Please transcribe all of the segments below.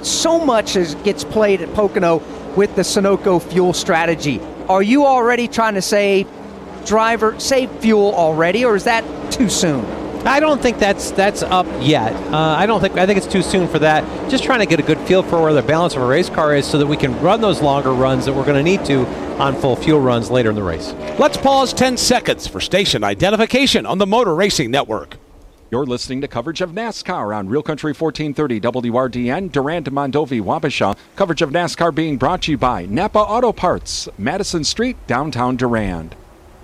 so much gets played at Pocono with the Sunoco fuel strategy. Are you already trying to say, driver, save fuel already, or is that too soon? I don't think that's up yet. I think it's too soon for that. Just trying to get a good feel for where the balance of a race car is so that we can run those longer runs that we're going to need to on full fuel runs later in the race. Let's pause 10 seconds for station identification on the Motor Racing Network. You're listening to coverage of NASCAR on Real Country 1430 WRDN, Durand, Mondovi, Wabasha. Coverage of NASCAR being brought to you by Napa Auto Parts, Madison Street, downtown Durand.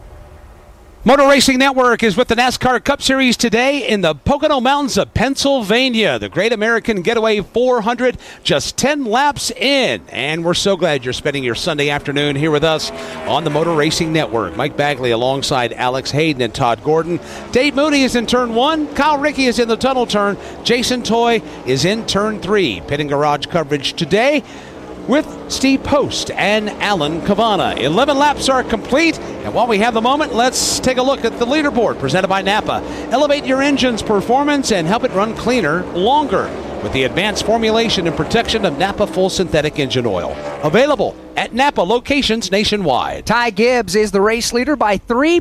Motor Racing Network is with the NASCAR Cup Series today in the Pocono Mountains of Pennsylvania. The Great American Getaway 400, just 10 laps in. And we're so glad you're spending your Sunday afternoon here with us on the Motor Racing Network. Mike Bagley alongside Alex Hayden and Todd Gordon. Dave Mooney is in turn 1. Kyle Rickey is in the tunnel turn. Jason Toy is in turn 3. Pit and Garage coverage today with Steve Post and Alan Cavana. 11 laps are complete, and while we have the moment, let's take a look at the leaderboard presented by Napa. Elevate your engine's performance and help it run cleaner longer with the advanced formulation and protection of Napa Full Synthetic Engine Oil. Available at Napa locations nationwide. Ty Gibbs is the race leader by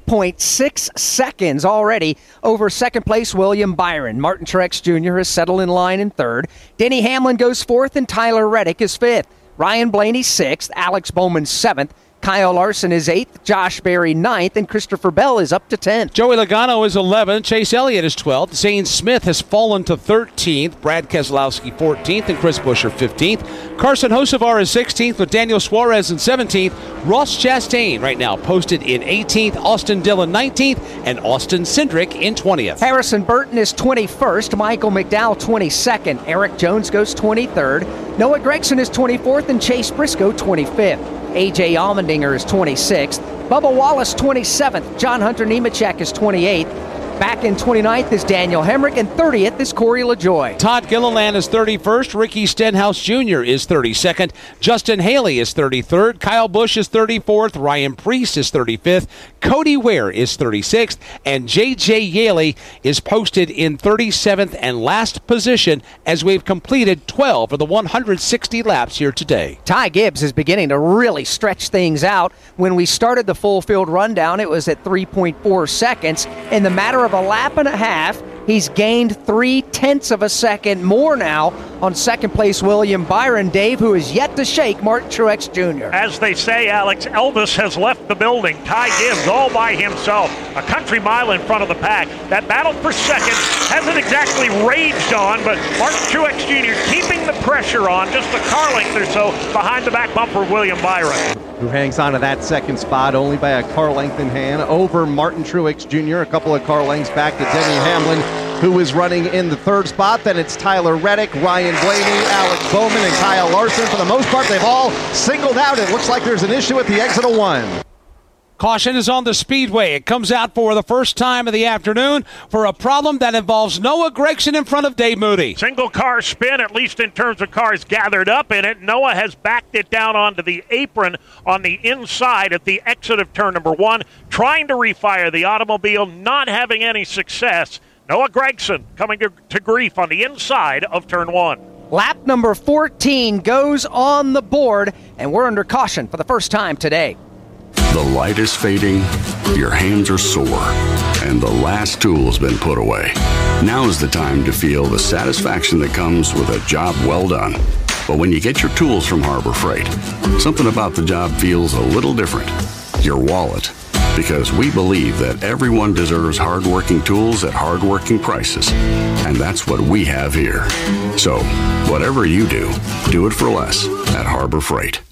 3.6 seconds already over second place William Byron. Martin Truex Jr. has settled in line in third. Denny Hamlin goes fourth, and Tyler Reddick is fifth. Ryan Blaney 6th, Alex Bowman 7th, Kyle Larson is 8th, Josh Berry 9th, and Christopher Bell is up to 10th. Joey Logano is 11th, Chase Elliott is 12th, Zane Smith has fallen to 13th, Brad Keselowski 14th, and Chris Buescher 15th. Carson Hocevar is 16th with Daniel Suarez in 17th. Ross Chastain right now posted in 18th, Austin Dillon 19th, and Austin Cindric in 20th. Harrison Burton is 21st, Michael McDowell 22nd, Eric Jones goes 23rd, Noah Gragson is 24th, and Chase Briscoe 25th. A.J. Allmendinger is 26th. Bubba Wallace 27th. John Hunter Nemechek is 28th. Back in 29th is Daniel Hemrick, and 30th is Corey LaJoie. Todd Gilliland is 31st. Ricky Stenhouse Jr. is 32nd. Justin Haley is 33rd. Kyle Busch is 34th. Ryan Preece is 35th. Cody Ware is 36th. And J.J. Yaley is posted in 37th and last position as we've completed 12 of the 160 laps here today. Ty Gibbs is beginning to really stretch things out. When we started the full field rundown, it was at 3.4 seconds. In the matter of a lap and a half, he's gained 0.3 of a second more now on second place William Byron. Dave, who is yet to shake Martin Truex Jr. As they say, Alex, Elvis has left the building. Ty Gibbs all by himself, a country mile in front of the pack. That battle for second hasn't exactly raged on, but Martin Truex Jr. keeping the pressure on, just a car length or so behind the back bumper of William Byron, who hangs on to that second spot only by a car length in hand over Martin Truex Jr., a couple of car lengths back to Denny Hamlin, who is running in the third spot. Then it's Tyler Reddick, Ryan Blaney, Alex Bowman, and Kyle Larson. For the most part, they've all singled out. It looks like there's an issue at the exit of 1. Caution is on the speedway. It comes out for the first time of the afternoon for a problem that involves Noah Gragson in front of Dave Moody. Single car spin, at least in terms of cars gathered up in it. Noah has backed it down onto the apron on the inside at the exit of turn number 1, trying to refire the automobile, not having any success. Noah Gragson coming to grief on the inside of turn 1. Lap number 14 goes on the board, and we're under caution for the first time today. The light is fading, your hands are sore, and the last tool has been put away. Now is the time to feel the satisfaction that comes with a job well done. But when you get your tools from Harbor Freight, something about the job feels a little different. Your wallet. Because we believe that everyone deserves hardworking tools at hardworking prices. And that's what we have here. So, whatever you do, do it for less at Harbor Freight.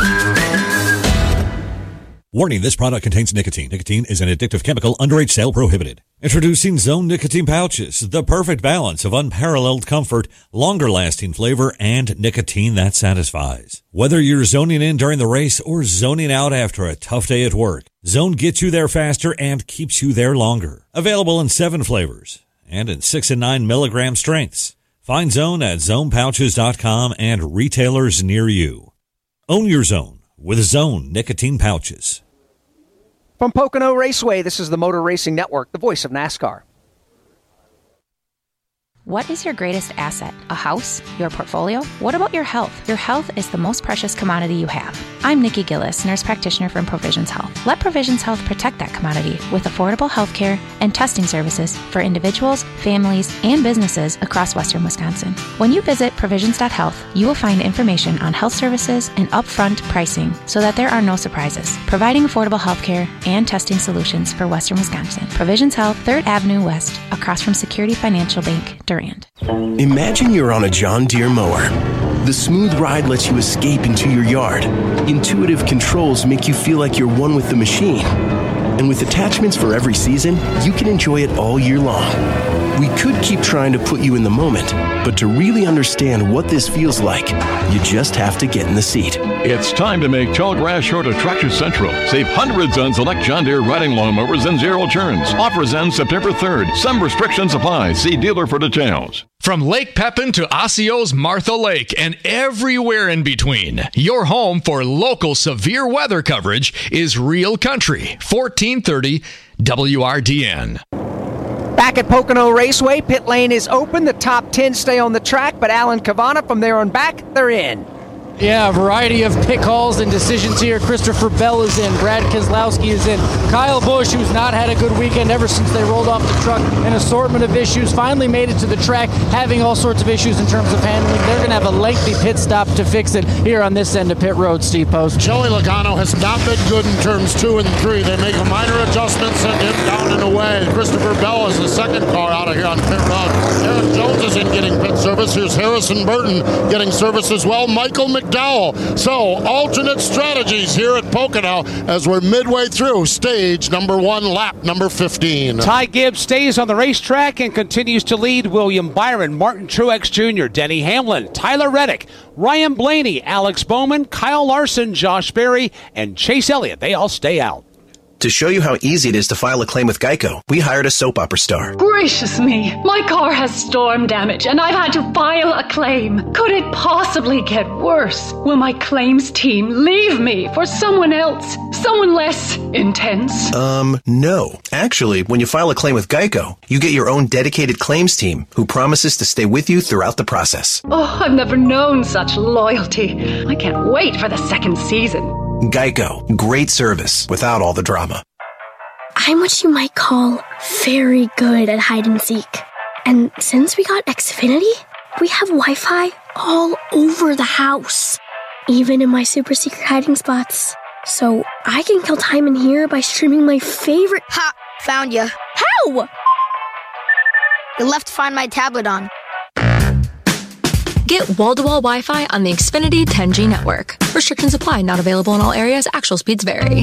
Warning, this product contains nicotine. Nicotine is an addictive chemical, underage sale prohibited. Introducing Zone Nicotine Pouches, the perfect balance of unparalleled comfort, longer-lasting flavor, and nicotine that satisfies. Whether you're zoning in during the race or zoning out after a tough day at work, Zone gets you there faster and keeps you there longer. Available in 7 flavors and in 6 and 9 milligram strengths. Find Zone at zonepouches.com and retailers near you. Own your Zone with Zone Nicotine Pouches. From Pocono Raceway, this is the Motor Racing Network, the voice of NASCAR. What is your greatest asset? A house? Your portfolio? What about your health? Your health is the most precious commodity you have. I'm Nikki Gillis, nurse practitioner from Provisions Health. Let Provisions Health protect that commodity with affordable health care and testing services for individuals, families, and businesses across western Wisconsin. When you visit provisions.health, you will find information on health services and upfront pricing so that there are no surprises, providing affordable health care and testing solutions for western Wisconsin. Provisions Health, 3rd Avenue West, across from Security Financial Bank, Durand. Imagine you're on a John Deere mower. The smooth ride lets you escape into your yard. Intuitive controls make you feel like you're one with the machine. And with attachments for every season, you can enjoy it all year long. We could keep trying to put you in the moment, but to really understand what this feels like, you just have to get in the seat. It's time to make tall grass short of Tractor Central. Save hundreds on select John Deere riding lawnmowers and zero turns. Offers end September 3rd. Some restrictions apply. See dealer for details. From Lake Pepin to Osceola's Martha Lake and everywhere in between, your home for local severe weather coverage is Real Country, 1430 WRDN. Back at Pocono Raceway, pit lane is open. The top 10 stay on the track, but Alan Cavana from there on back, they're in. Yeah, a variety of pit calls and decisions here. Christopher Bell is in. Brad Keselowski is in. Kyle Busch, who's not had a good weekend ever since they rolled off the truck. An assortment of issues. Finally made it to the track, having all sorts of issues in terms of handling. They're going to have a lengthy pit stop to fix it here on this end of pit road, Steve Post. Joey Logano has not been good in turns 2 and 3. They make a minor adjustment, send him down and away. Christopher Bell is the second car out of here on pit road. Aaron Jones is in getting pit service. Here's Harrison Burton getting service as well. Michael McDowell. So, alternate strategies here at Pocono as we're midway through stage number 1, lap number 15. Ty Gibbs stays on the racetrack and continues to lead. William Byron, Martin Truex Jr., Denny Hamlin, Tyler Reddick, Ryan Blaney, Alex Bowman, Kyle Larson, Josh Berry, and Chase Elliott. They all stay out. To show you how easy it is to file a claim with Geico, we hired a soap opera star. Gracious me, my car has storm damage and I've had to file a claim. Could it possibly get worse? Will my claims team leave me for someone else? Someone less intense? No. Actually, when you file a claim with Geico, you get your own dedicated claims team who promises to stay with you throughout the process. Oh, I've never known such loyalty. I can't wait for the second season. Geico. Great service without all the drama. I'm what you might call very good at hide and seek. And since we got Xfinity, we have Wi-Fi all over the house, even in my super secret hiding spots. So I can kill time in here by streaming my favorite... Ha! Found you. How? You left Find My tablet on. Get wall-to-wall Wi-Fi on the Xfinity 10G network. Restrictions apply. Not available in all areas. Actual speeds vary.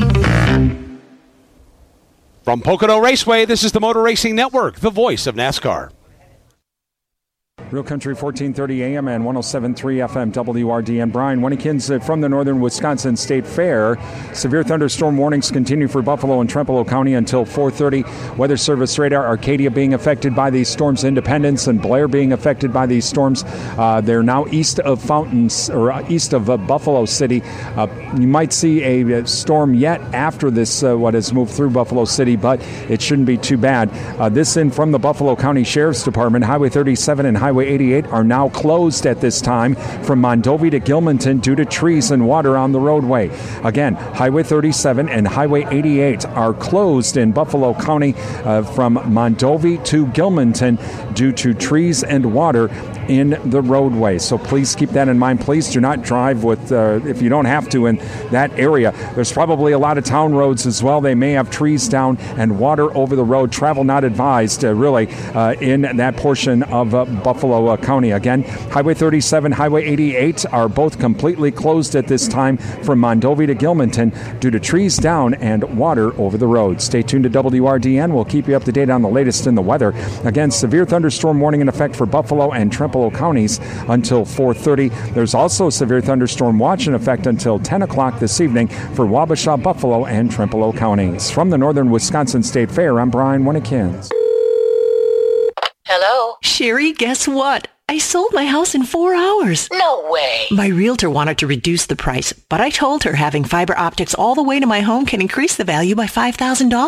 From Pocono Raceway, this is the Motor Racing Network, the voice of NASCAR. Real Country 1430 AM and 107.3 FM WRDN. Brian Winnekins from the Northern Wisconsin State Fair. Severe thunderstorm warnings continue for Buffalo and Trempealeau County until 4:30. Weather Service radar, Arcadia being affected by these storms, Independence and Blair being affected by these storms. They're now east of Fountains, or east of Buffalo City. You might see a storm yet after this, what has moved through Buffalo City, but it shouldn't be too bad. This in from the Buffalo County Sheriff's Department. Highway 37 and Highway 88 are now closed at this time from Mondovi to Gilmanton due to trees and water on the roadway. Again, Highway 37 and Highway 88 are closed in Buffalo County from Mondovi to Gilmanton due to trees and water in the roadway. So please keep that in mind. Please do not drive with, if you don't have to, in that area. There's probably a lot of town roads as well. They may have trees down and water over the road. Travel not advised, really, in that portion of Buffalo County. Again, Highway 37, Highway 88 are both completely closed at this time from Mondovi to Gilmanton due to trees down and water over the road. Stay tuned to WRDN. We'll keep you up to date on the latest in the weather. Again, severe thunderstorm warning in effect for Buffalo and Trempealeau counties until 4:30. There's also a severe thunderstorm watch in effect until 10 o'clock this evening for Wabasha, Buffalo, and Trempealeau counties. From the Northern Wisconsin State Fair, I'm Brian Winnekins. Hello? Sherry, guess what? I sold my house in 4 hours. No way. My realtor wanted to reduce the price, but I told her having fiber optics all the way to my home can increase the value by $5,000.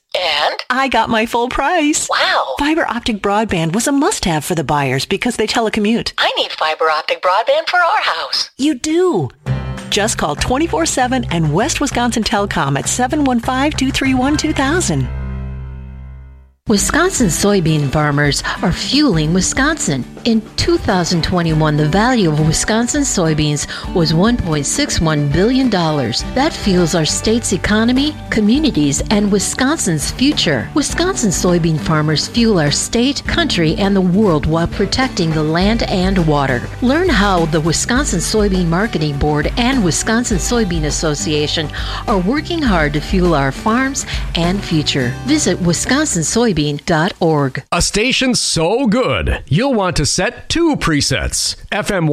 And? I got my full price. Wow. Fiber optic broadband was a must-have for the buyers because they telecommute. I need fiber optic broadband for our house. You do. Just call 24/7 and West Wisconsin Telecom at 715-231-2000. Wisconsin soybean farmers are fueling Wisconsin. In 2021, the value of Wisconsin soybeans was $1.61 billion. That fuels our state's economy, communities, and Wisconsin's future. Wisconsin soybean farmers fuel our state, country, and the world while protecting the land and water. Learn how the Wisconsin Soybean Marketing Board and Wisconsin Soybean Association are working hard to fuel our farms and future. Visit wisconsinsoybean.org. A station so good, you'll want to set 2 presets. FM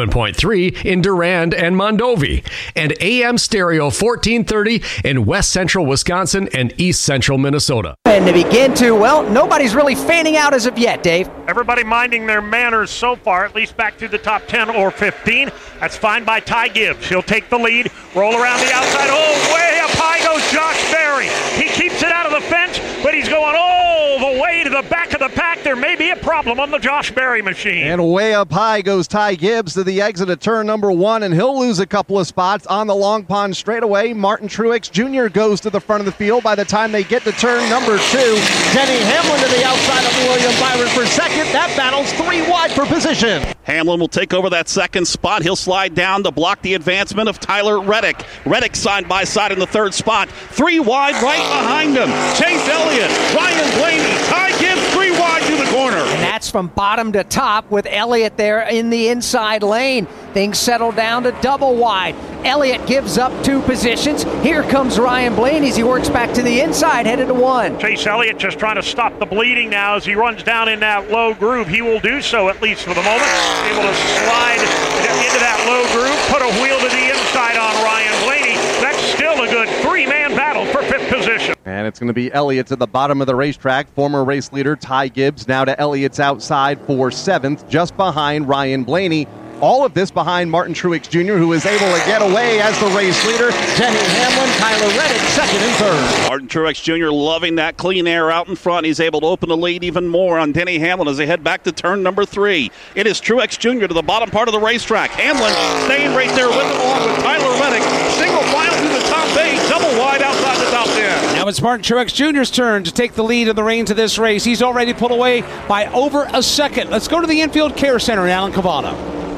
107.3 in Durand and Mondovi, and AM stereo 1430 in West Central Wisconsin and East Central Minnesota. And to begin to, well, nobody's really fanning out as of yet, Dave. Everybody minding their manners so far, at least back to the top 10 or 15. That's fine by Ty Gibbs. He'll take the lead, roll around the outside. Oh, way up high goes Josh Berry. He keeps it out of the fence, but he's going all the way to the back of the pack. There may be a problem on the Josh Berry machine. And way up high goes Ty Gibbs to the exit of turn number 1, and he'll lose a couple of spots on the Long Pond straightaway. Martin Truex Jr. goes to the front of the field. By the time they get to turn number 2, Denny Hamlin to the outside of William Byron for second. That battle's 3 wide for position. Hamlin will take over that second spot. He'll slide down to block the advancement of Tyler Reddick. Reddick side by side in the third spot. 3 wide right behind him. Chase Elliott, Ryan Blaney, Ty Gibbs 3 wide to the corner. And that's from bottom to top with Elliott there in the inside lane. Things settle down to double wide. Elliott gives up 2 positions. Here comes Ryan Blaney as he works back to the inside, headed to 1. Chase Elliott just trying to stop the bleeding now as he runs down in that low groove. He will do so, at least for the moment. Able to slide into that low groove, put a wheel to the inside on Ryan Blaney. That's still a good 3-man battle for 5th position. And it's going to be Elliott's at the bottom of the racetrack. Former race leader Ty Gibbs now to Elliott's outside for 7th, just behind Ryan Blaney. All of this behind Martin Truex Jr., who is able to get away as the race leader. Denny Hamlin, Tyler Reddick, 2nd and 3rd. Martin Truex Jr. loving that clean air out in front. He's able to open the lead even more on Denny Hamlin as they head back to turn number 3. It is Truex Jr. to the bottom part of the racetrack. Hamlin staying right there with him along with Tyler Reddick. Single file through the top 8, double wide outside the top 10. Now it's Martin Truex Jr.'s turn to take the lead in the reins of this race. He's already pulled away by over a second. Let's go to the Infield Care Center in Alan Cavana.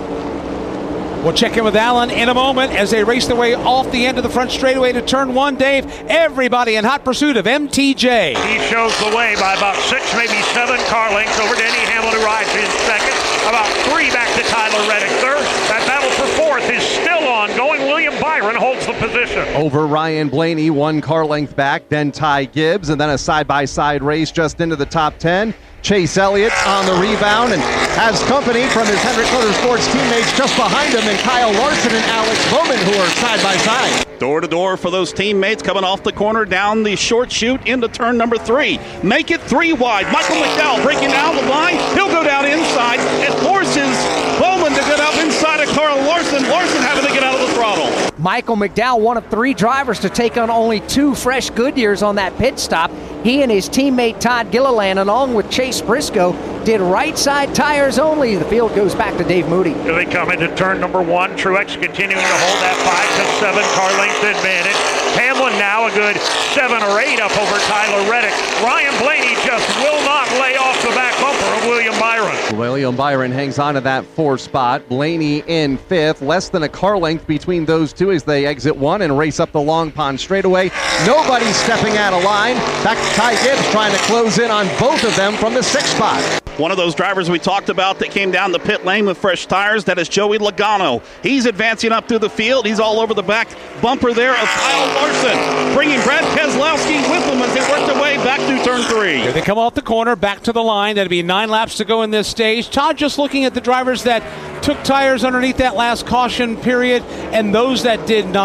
We'll check in with Alan in a moment as they race their way off the end of the front straightaway to turn 1. Dave, everybody in hot pursuit of MTJ. He shows the way by about 6, maybe 7 car lengths over Denny Hamlin, who rides in 2nd. About 3 back to Tyler Reddick 3rd. That battle for 4th is still ongoing. William Byron holds the position. Over Ryan Blaney, 1 car length back, then Ty Gibbs, and then a side-by-side race just into the top 10. Chase Elliott on the rebound and has company from his Hendrick Motorsports teammates just behind him, and Kyle Larson and Alex Bowman, who are side by side. Door to door for those teammates coming off the corner down the short chute into turn number 3. Make it 3 wide. Michael McDowell breaking down the line. He'll go down inside and forces Bowman to get up inside of Carl Larson. Larson having to get out of the throttle. Michael McDowell, one of 3 drivers to take on only 2 fresh Goodyears on that pit stop. He and his teammate Todd Gilliland, along with Chase Briscoe, did right side tires only. The field goes back to Dave Moody. Here they come into turn number 1. Truex continuing to hold that 5 to 7 car length advantage. Hamlin now a good 7 or 8 up over Tyler Reddick. Ryan Blaney just will not lay off the back bumper of William Byron. William Byron hangs on to that 4th spot. Blaney in 5th. Less than a car length between those 2 as they exit 1 and race up the Long Pond straightaway. Nobody stepping out of line. Back to Ty Gibbs trying to close in on both of them from the 6th spot. One of those drivers we talked about that came down the pit lane with fresh tires, that is Joey Logano. He's advancing up through the field. He's all over the back bumper there of Kyle Larson, bringing Brad Keselowski with him as they work their way back through turn 3. Here they come off the corner, back to the line. That'll be 9 laps to go in this stage. Todd just looking at the drivers that took tires underneath that last caution period and those that did not.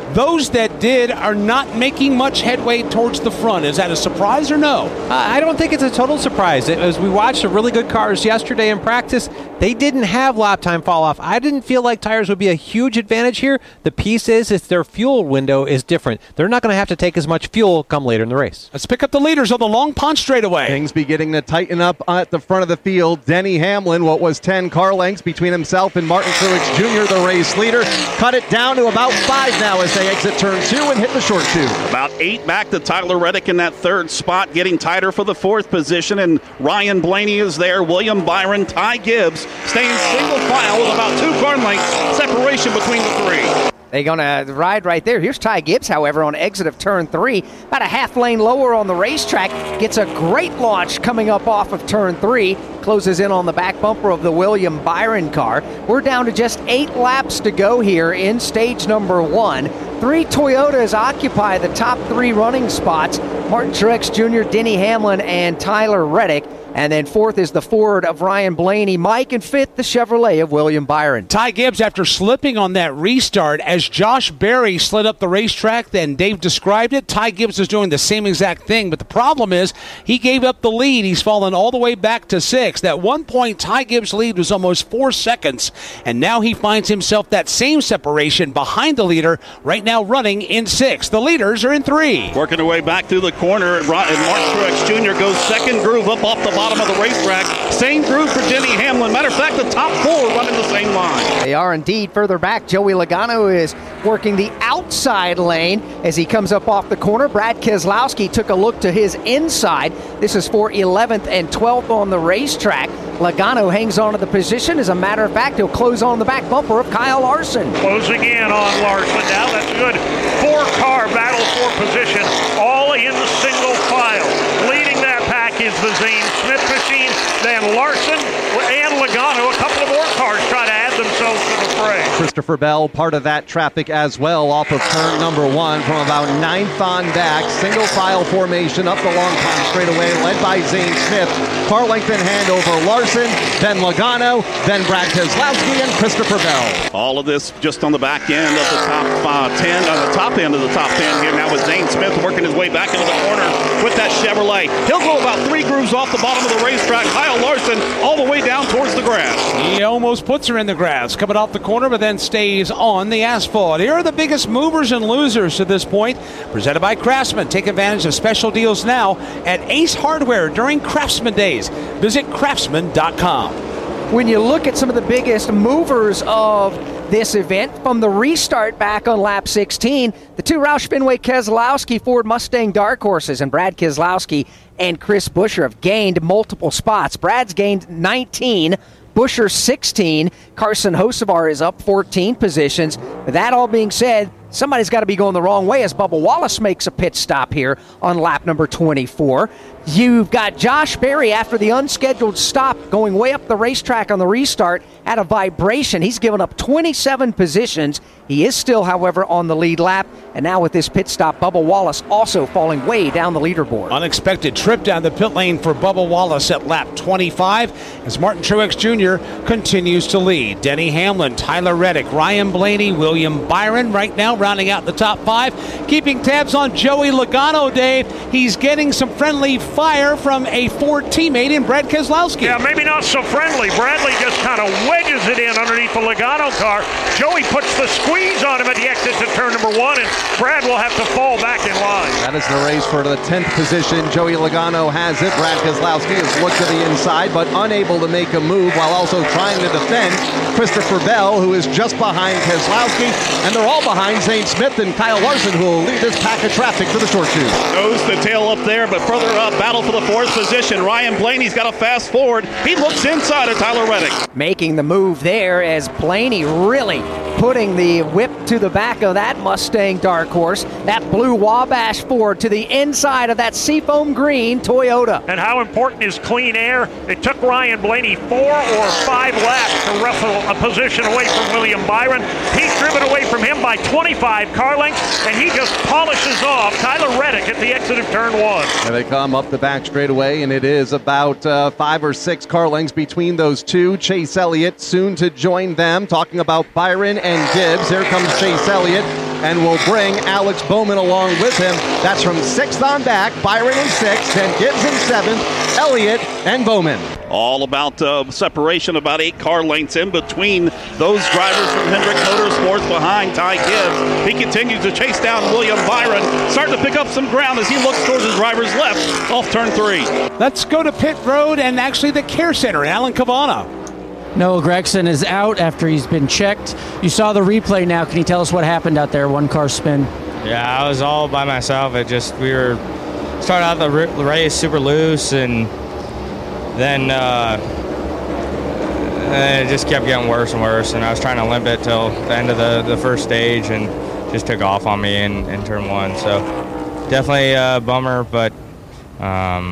Those that did are not making much headway towards the front. Is that a surprise or no? I don't think it's a total surprise. As we watched the really good cars yesterday in practice, they didn't have lap time fall off. I didn't feel like tires would be a huge advantage here. The piece is their fuel window is different. They're not going to have to take as much fuel come later in the race. Let's pick up the leaders on the Long Pond straightaway. Things beginning to tighten up at the front of the field. Denny Hamlin, what was 10 car lengths between himself and Martin Truex Jr., the race leader, cut it down to about 5 now as they exit turn 2 and hit the short 2. About 8 back to Tyler Reddick in that third spot, getting tighter for the 4th position, and Ryan Blaney is there. William Byron, Ty Gibbs staying single file with about 2 car lengths separation between the 3. They're going to ride right there. Here's Ty Gibbs, however, on exit of turn 3. About a half lane lower on the racetrack. Gets a great launch coming up off of turn 3. Closes in on the back bumper of the William Byron car. We're down to just 8 laps to go here in stage number 1. 3 Toyotas occupy the top 3 running spots. Martin Truex Jr., Denny Hamlin, and Tyler Reddick. And then 4th is the Ford of Ryan Blaney. Mike, and 5th, the Chevrolet of William Byron. Ty Gibbs, after slipping on that restart, as Josh Berry slid up the racetrack, then Dave described it, Ty Gibbs is doing the same exact thing. But the problem is he gave up the lead. He's fallen all the way back to 6th. At one point, Ty Gibbs' lead was almost 4 seconds. And now he finds himself that same separation behind the leader, right now running in 6th. The leaders are in 3. Working their way back through the corner, and Martin Truex Jr. goes second groove up off the bottom of the racetrack. Same groove for Denny Hamlin. Matter of fact, the top 4 running the same line. They are indeed further back. Joey Logano is working the outside lane as he comes up off the corner. Brad Keselowski took a look to his inside. This is for 11th and 12th on the racetrack. Logano hangs on to the position. As a matter of fact, he'll close on the back bumper of Kyle Larson. Closing in on Larson now. That's good. 4-car battle for position, all in single file. Leading that pack is the Zane Smith machine. Then Larson and Logano, a couple of more cars try to add themselves to the fray. Christopher Bell, part of that traffic as well, off of turn number 1 from about 9th on back. Single file formation up the Long Pond straightaway, led by Zane Smith. Car length in hand over Larson, then Logano, then Brad Keselowski and Christopher Bell. All of this just on the back end of the top 10, on the top end of the top 10 here now with Zane Smith working his way back into the corner with that Chevrolet. He'll go about 3 grooves off the bottom of the racetrack. Kyle Larson all the way down towards the grass. He almost puts her in the grass, coming off the corner, but then stays on the asphalt. Here are the biggest movers and losers to this point. Presented by Craftsman. Take advantage of special deals now at Ace Hardware during Craftsman Days. Visit craftsman.com. When you look at some of the biggest movers of this event, from the restart back on lap 16, the 2 Roush Fenway Keselowski Ford Mustang dark horses and Brad Keselowski and Chris Buescher have gained multiple spots. Brad's gained 19, Buescher 16. Carson Hocevar is up 14 positions. With that all being said, somebody's got to be going the wrong way as Bubba Wallace makes a pit stop here on lap number 24. You've got Josh Berry after the unscheduled stop going way up the racetrack on the restart at a vibration. He's given up 27 positions. He is still, however, on the lead lap. And now with this pit stop, Bubba Wallace also falling way down the leaderboard. Unexpected trip down the pit lane for Bubba Wallace at lap 25 as Martin Truex Jr. continues to lead. Denny Hamlin, Tyler Reddick, Ryan Blaney, William Byron right now rounding out the top 5. Keeping tabs on Joey Logano, Dave. He's getting some friendly fire from a Ford teammate in Brad Keselowski. Yeah, maybe not so friendly. Bradley just kind of wedges it in underneath the Logano car. Joey puts the squeeze on him at the exit to turn number 1, and Brad will have to fall back in line. That is the race for the 10th position. Joey Logano has it. Brad Keselowski has looked to the inside, but unable to make a move while also trying to defend Christopher Bell, who is just behind Keselowski, and they're all behind Zane Smith and Kyle Larson, who will lead this pack of traffic to the short 2. Nose the tail up there, but further up, battle for the 4th position. Ryan Blaney's got a fast forward. He looks inside of Tyler Reddick. Making the move there as Blaney really putting the whip to the back of that Mustang dark horse. That blue Wabash Ford to the inside of that seafoam green Toyota. And how important is clean air? It took Ryan Blaney 4 or 5 laps to wrestle a position away from William Byron. He's driven away from him by 25 car lengths, and he just polishes off Tyler Reddick at the exit of turn 1. Here they come up the back straightaway, and it is about 5 or 6 car lengths between those two. Chase Elliott soon to join them, talking about Byron and Gibbs. Here comes Chase Elliott and will bring Alex Bowman along with him. That's from 6th on back, Byron in 6th, then Gibbs in 7th, Elliott, and Bowman. All about separation, about 8 car lengths in between those drivers from Hendrick Motorsports behind Ty Gibbs. He continues to chase down William Byron, starting to pick up some ground as he looks towards his driver's left off turn 3. Let's go to pit road and actually the care center. Alan Cavana. Noah Gragson is out after he's been checked. You saw the replay now. Can you tell us what happened out there? One car spin. Yeah, I was all by myself. We were started out the race super loose, and then it just kept getting worse and worse, and I was trying to limp it till the end of the first stage, and just took off on me in turn 1. So definitely a bummer, but oh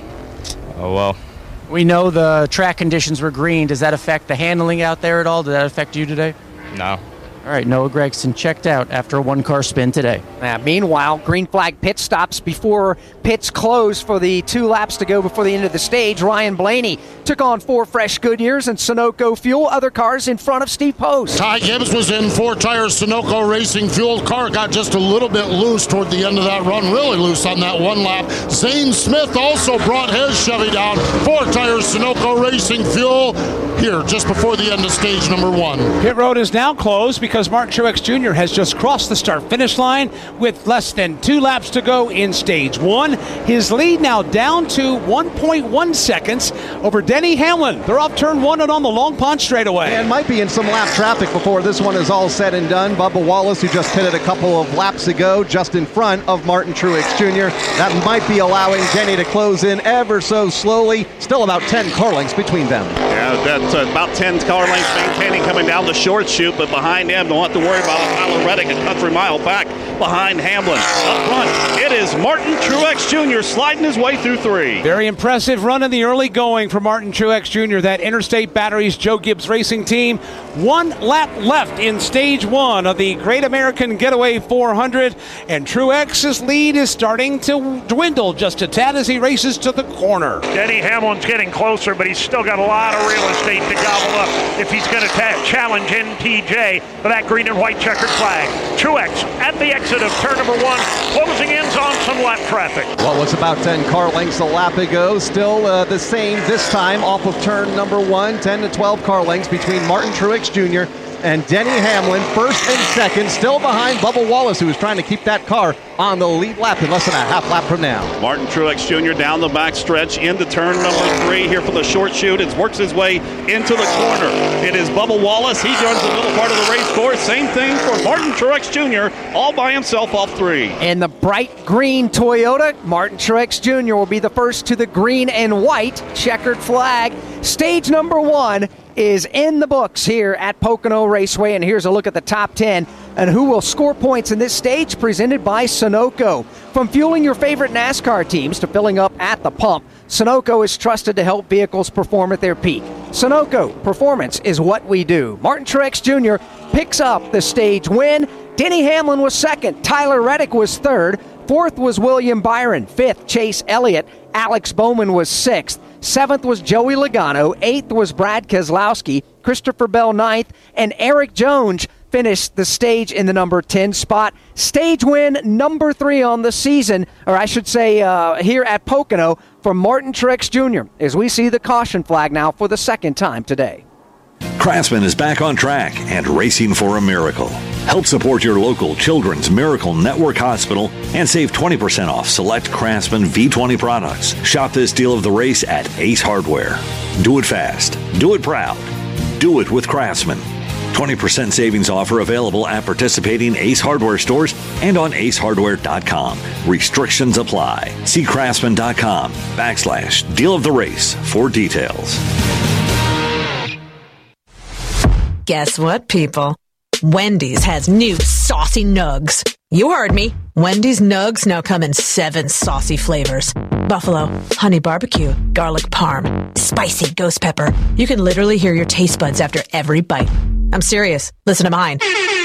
well. We know the track conditions were green. Does that affect the handling out there at all? Did that affect you today? No. All right, Noah Gragson checked out after a one-car spin today. Meanwhile, green flag pit stops before pits close for the 2 laps to go before the end of the stage. Ryan Blaney took on 4 fresh Goodyears and Sunoco fuel. Other cars in front of Steve Post. Ty Gibbs was in 4 tires Sunoco Racing fuel. Car got just a little bit loose toward the end of that run. Really loose on that 1 lap. Zane Smith also brought his Chevy down. 4 tires Sunoco Racing fuel here just before the end of stage number 1. Pit road is now closed because Martin Truex Jr. has just crossed the start-finish line with less than 2 laps to go in stage 1. His lead now down to 1.1 seconds over Denny Hamlin. They're off turn 1 and on the Long Pond straightaway. And might be in some lap traffic before this one is all said and done. Bubba Wallace, who just pitted a couple of laps ago, just in front of Martin Truex Jr. That might be allowing Denny to close in ever so slowly. Still about 10 car lengths between them. Yeah, that's about 10 car lengths maintaining coming down the short chute, but behind him, don't have to worry about Tyler Reddick, a country mile back behind Hamlin. Up front, it is Martin Truex Jr. sliding his way through 3. Very impressive run in the early going for Martin Truex Jr., that Interstate Batteries Joe Gibbs Racing team. 1 lap left in stage 1 of the Great American Getaway 400, and Truex's lead is starting to dwindle just a tad as he races to the corner. Denny Hamlin's getting closer, but he's still got a lot of real estate to gobble up if he's going to challenge NTJ for that green and white checkered flag. Truex at the exit of turn number 1, closing in on some lap traffic. Well, it's about 10 car lengths a lap ago. Still the same this time off of turn number 1. 10 to 12 car lengths between Martin Truex Jr. and Denny Hamlin, first and second, still behind Bubba Wallace, who is trying to keep that car on the lead lap in less than a half lap from now. Martin Truex Jr. down the back stretch into turn number 3 here for the short chute. It works his way into the corner. It is Bubba Wallace. He runs a little part of the race course. Same thing for Martin Truex Jr. all by himself off 3. In the bright green Toyota, Martin Truex Jr. will be the first to the green and white checkered flag. Stage number 1 is in the books here at Pocono Raceway, and here's a look at the top 10 and who will score points in this stage, presented by Sunoco. From fueling your favorite NASCAR teams to filling up at the pump, Sunoco is trusted to help vehicles perform at their peak. Sunoco, performance is what we do. Martin Truex Jr. picks up the stage win. Denny Hamlin was second. Tyler Reddick was third. Fourth was William Byron. Fifth, Chase Elliott. Alex Bowman was sixth. Seventh was Joey Logano. Eighth was Brad Keselowski. Christopher Bell ninth. And Eric Jones finished the stage in the number 10 spot. Stage win number 3 on the season, or I should say here at Pocono, for Martin Truex Jr. as we see the caution flag now for the second time today. Craftsman is back on track and racing for a miracle. Help support your local Children's Miracle Network Hospital and save 20% off select Craftsman V20 products. Shop this deal of the race at Ace Hardware. Do it fast. Do it proud. Do it with Craftsman. 20% savings offer available at participating Ace Hardware stores and on acehardware.com. Restrictions apply. See craftsman.com/deal of the race for details. Guess what, people? Wendy's has new saucy nugs. You heard me. Wendy's nugs now come in 7 saucy flavors. Buffalo, honey barbecue, garlic parm, spicy ghost pepper. You can literally hear your taste buds after every bite. I'm serious. Listen to mine.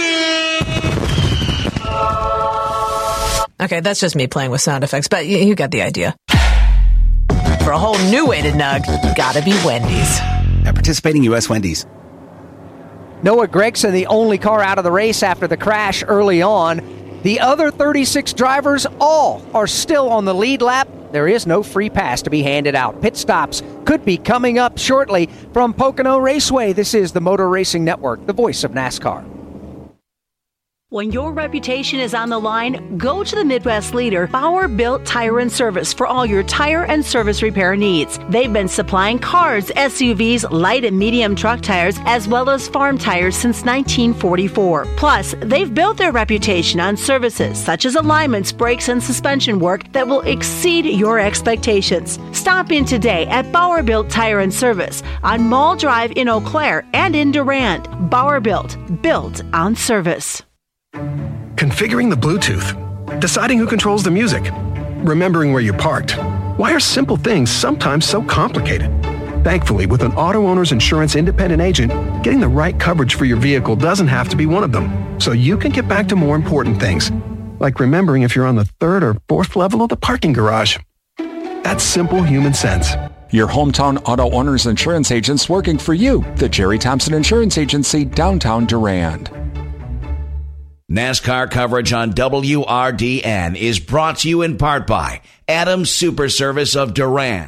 Okay, that's just me playing with sound effects, but you got the idea. For a whole new way to nug, gotta be Wendy's. At participating U.S. Wendy's. Noah Gragson, the only car out of the race after the crash early on. The other 36 drivers all are still on the lead lap. There is no free pass to be handed out. Pit stops could be coming up shortly from Pocono Raceway. This is the Motor Racing Network, the voice of NASCAR. When your reputation is on the line, go to the Midwest leader, Bauer Built Tire and Service, for all your tire and service repair needs. They've been supplying cars, SUVs, light and medium truck tires, as well as farm tires since 1944. Plus, they've built their reputation on services such as alignments, brakes, and suspension work that will exceed your expectations. Stop in today at Bauer Built Tire and Service on Mall Drive in Eau Claire and in Durand. Bauer Built on service. Configuring the Bluetooth, deciding who controls the music, remembering where you parked. Why are simple things sometimes so complicated? Thankfully, with an Auto Owners Insurance independent agent, getting the right coverage for your vehicle doesn't have to be one of them, so you can get back to more important things, like remembering if you're on the 3rd or 4th level of the parking garage. That's simple human sense. Your hometown Auto Owners Insurance agents working for you. The Jerry Thompson Insurance Agency, downtown Durand. NASCAR coverage on WRDN is brought to you in part by Adams Super Service of Durand.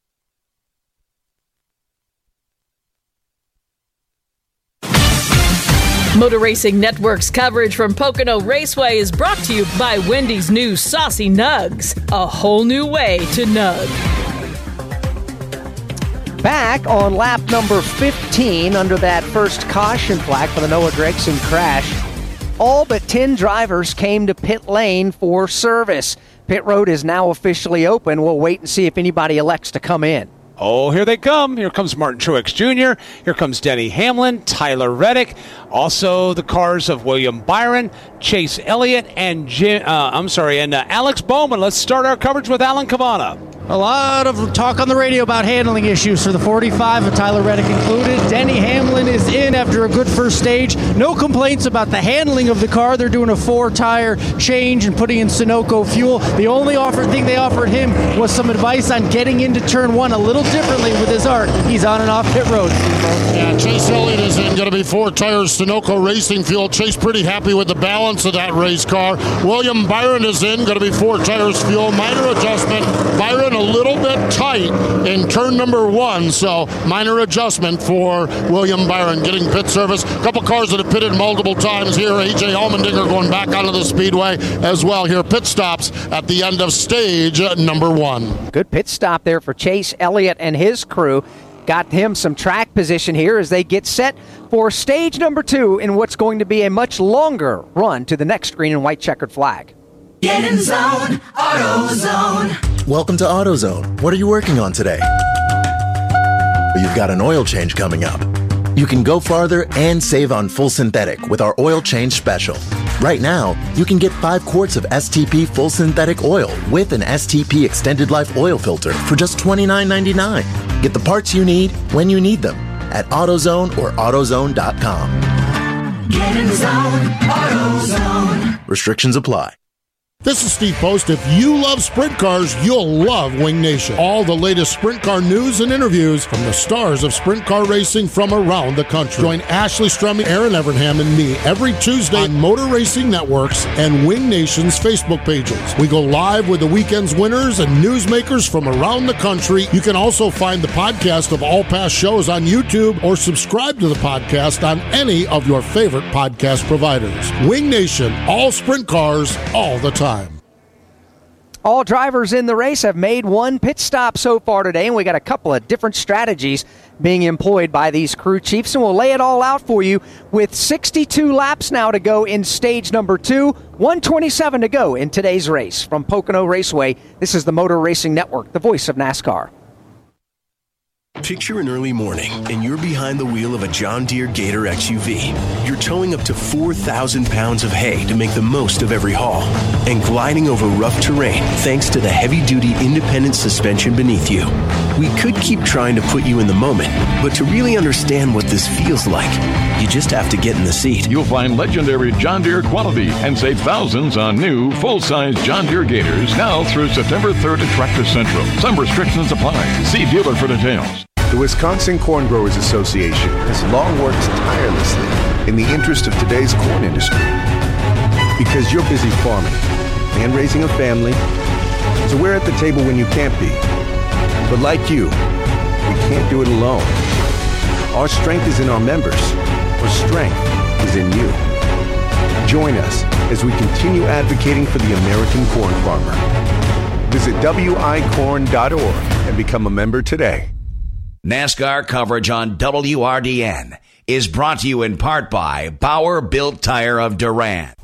Motor Racing Network's coverage from Pocono Raceway is brought to you by Wendy's new Saucy Nugs, a whole new way to nug. Back on lap number 15 under that first caution flag for the Noah Gragson crash. All but 10 drivers came to pit lane for service. Pit road is now officially open. We'll wait and see if anybody elects to come in. Oh, here they come. Here comes Martin Truex Jr. Here comes Denny Hamlin, Tyler Reddick. Also the cars of William Byron, Chase Elliott, and Alex Bowman. Let's start our coverage with Alan Cavana. A lot of talk on the radio about handling issues for the 45, with Tyler Reddick included. Denny Hamlin is in after a good first stage. No complaints about the handling of the car. They're doing a 4-tire change and putting in Sunoco fuel. The only thing they offered him was some advice on getting into turn 1 a little differently with his art. He's on and off pit road. Yeah, Chase Elliott is in, going to be 4 tires, Sunoco racing fuel. Chase pretty happy with the balance of that race car. William Byron is in, going to be 4 tires, fuel. Minor adjustment. Byron a little bit tight in turn number 1, so minor adjustment for William Byron getting pit service. A couple cars that have pitted multiple times here. A.J. Allmendinger going back onto the speedway as well here. Pit stops at the end of stage number 1. Good pit stop there for Chase Elliott and his crew. Got him some track position here as they get set for stage number 2 in what's going to be a much longer run to the next green and white checkered flag. Get in zone, AutoZone. Welcome to AutoZone. What are you working on today? You've got an oil change coming up. You can go farther and save on full synthetic with our oil change special. Right now, you can get 5 quarts of STP full synthetic oil with an STP extended life oil filter for just $29.99. Get the parts you need when you need them at AutoZone or AutoZone.com. Get in zone, AutoZone. Restrictions apply. This is Steve Post. If you love sprint cars, you'll love Wing Nation. All the latest sprint car news and interviews from the stars of sprint car racing from around the country. Join Ashley Strumming, Aaron Evernham, and me every Tuesday on Motor Racing Networks and Wing Nation's Facebook pages. We go live with the weekend's winners and newsmakers from around the country. You can also find the podcast of all past shows on YouTube or subscribe to the podcast on any of your favorite podcast providers. Wing Nation, all sprint cars, all the time. All drivers in the race have made one pit stop so far today, and we got a couple of different strategies being employed by these crew chiefs, and we'll lay it all out for you with 62 laps now to go in stage number 2, 127 to go in today's race. From Pocono Raceway, this is the Motor Racing Network, the voice of NASCAR. Picture an early morning, and you're behind the wheel of a John Deere Gator XUV. You're towing up to 4,000 pounds of hay to make the most of every haul, and gliding over rough terrain thanks to the heavy-duty independent suspension beneath you. We could keep trying to put you in the moment, but to really understand what this feels like, you just have to get in the seat. You'll find legendary John Deere quality and save thousands on new full-size John Deere Gators now through September 3rd at Tractor Central. Some restrictions apply. See dealer for details. The Wisconsin Corn Growers Association has long worked tirelessly in the interest of today's corn industry. Because you're busy farming and raising a family, so we're at the table when you can't be. But like you, we can't do it alone. Our strength is in our members. Our strength is in you. Join us as we continue advocating for the American corn farmer. Visit wicorn.org and become a member today. NASCAR coverage on WRDN is brought to you in part by Bauer Built Tire of Durand.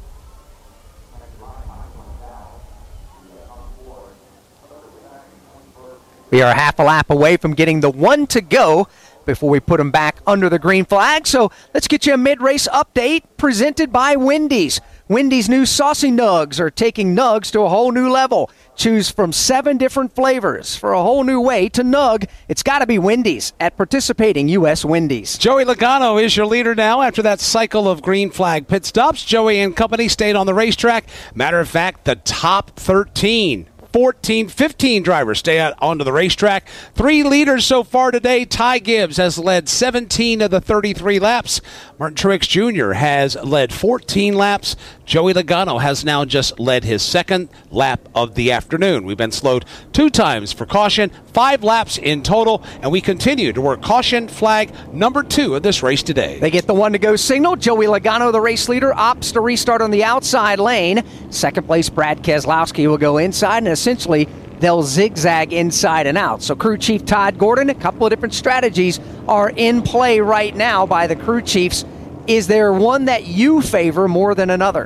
We are half a lap away from getting the one to go before we put them back under the green flag. So let's get you a mid-race update presented by Wendy's. Wendy's new Saucy Nugs are taking nugs to a whole new level. Choose from 7 different flavors for a whole new way to nug. It's got to be Wendy's at participating U.S. Wendy's. Joey Logano is your leader now after that cycle of green flag pit stops. Joey and company stayed on the racetrack. Matter of fact, the top 13 14, 15 drivers stay out onto the racetrack. 3 leaders so far today. Ty Gibbs has led 17 of the 33 laps. Martin Truex Jr. has led 14 laps. Joey Logano has now just led his second lap of the afternoon. We've been slowed 2 times for caution, 5 laps in total, and we continue to work caution flag number 2 of this race today. They get the one to go signal. Joey Logano, the race leader, opts to restart on the outside lane. Second place, Brad Keselowski will go inside, and essentially they'll zigzag inside and out. So crew chief Todd Gordon, a couple of different strategies are in play right now by the crew chiefs. Is there one that you favor more than another?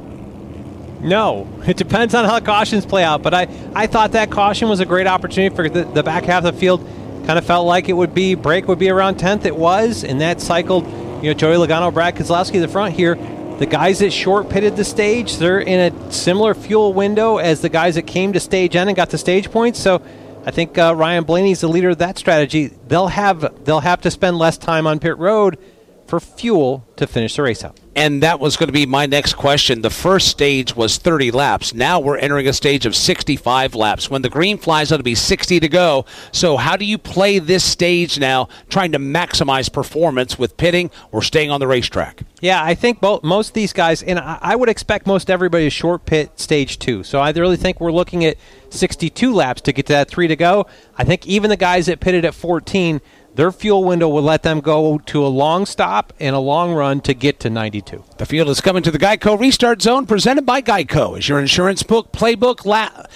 No, it depends on how the cautions play out. But I thought that caution was a great opportunity for the back half of the field. Kind of felt like break would be around 10th. It was, and that cycled, Joey Logano, Brad Keselowski at the front here. The guys that short pitted the stage, they're in a similar fuel window as the guys that came to stage N and got the stage points. So I think Ryan Blaney's the leader of that strategy. They'll have to spend less time on pit road for fuel to finish the race out. And that was going to be my next question. The first stage was 30 laps. Now we're entering a stage of 65 laps. When the green flies, it'll be 60 to go. So how do you play this stage now, trying to maximize performance with pitting or staying on the racetrack? Yeah, I think most of these guys, and I would expect most everybody to short pit stage 2. So I really think we're looking at 62 laps to get to that 3 to go. I think even the guys that pitted at 14, their fuel window will let them go to a long stop and a long run to get to 92. The field is coming to the Geico Restart Zone, presented by Geico. Is your insurance playbook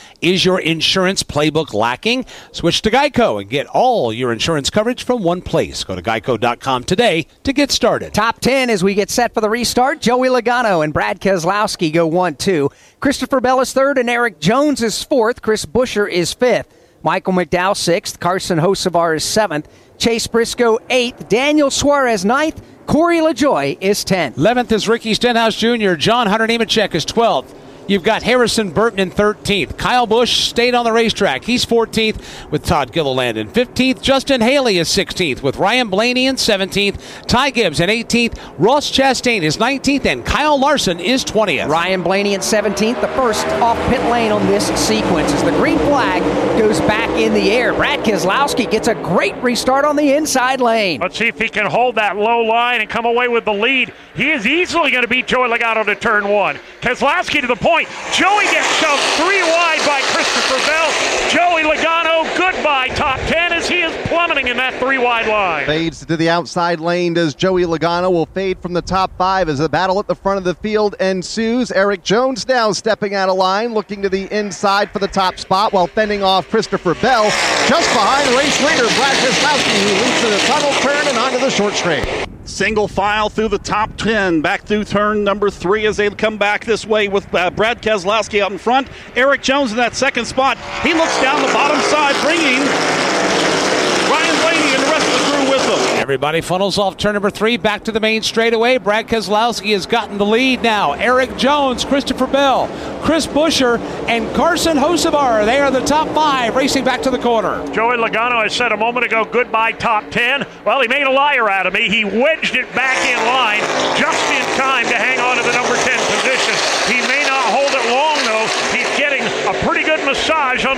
lacking? Switch to Geico and get all your insurance coverage from one place. Go to geico.com today to get started. Top 10 as we get set for the restart. Joey Logano and Brad Keselowski go 1-2. Christopher Bell is 3rd and Eric Jones is 4th. Chris Buescher is 5th. Michael McDowell 6th. Carson Hocevar is 7th. Chase Briscoe 8th, Daniel Suarez 9th, Corey LaJoie is 10th. 11th is Ricky Stenhouse Jr., John Hunter Nemechek is 12th. You've got Harrison Burton in 13th. Kyle Busch stayed on the racetrack. He's 14th with Todd Gilliland in 15th. Justin Haley is 16th with Ryan Blaney in 17th. Ty Gibbs in 18th. Ross Chastain is 19th, and Kyle Larson is 20th. Ryan Blaney in 17th, the first off pit lane on this sequence as the green flag goes back in the air. Brad Keselowski gets a great restart on the inside lane. Let's see if he can hold that low line and come away with the lead. He is easily going to beat Joey Logano to turn 1. Keselowski to the point. Joey gets shoved 3 wide by Christopher Bell. Joey Logano, goodbye top 10 as he is plummeting in that 3 wide line. Fades to the outside lane as Joey Logano will fade from the top 5 as the battle at the front of the field ensues. Eric Jones now stepping out of line, looking to the inside for the top spot while fending off Christopher Bell. Just behind race leader Brad Keselowski, who leads to the tunnel turn and onto the short straight. Single file through the top 10, back through turn number 3 as they come back this way with Brad Keselowski out in front. Eric Jones in that second spot. He looks down the bottom side, bringing Ryan Blaney and the rest of the crew with him. Everybody funnels off turn number 3 back to the main straightaway. Brad Keselowski has gotten the lead now. Eric Jones, Christopher Bell, Chris Buescher, and Carson Hocevar. They are the top 5 racing back to the corner. Joey Logano, I said a moment ago, goodbye top 10. Well, he made a liar out of me. He wedged it back in line just in time to hang on to the number 10 position. He may not hold it long, though. He's getting a pretty good massage on the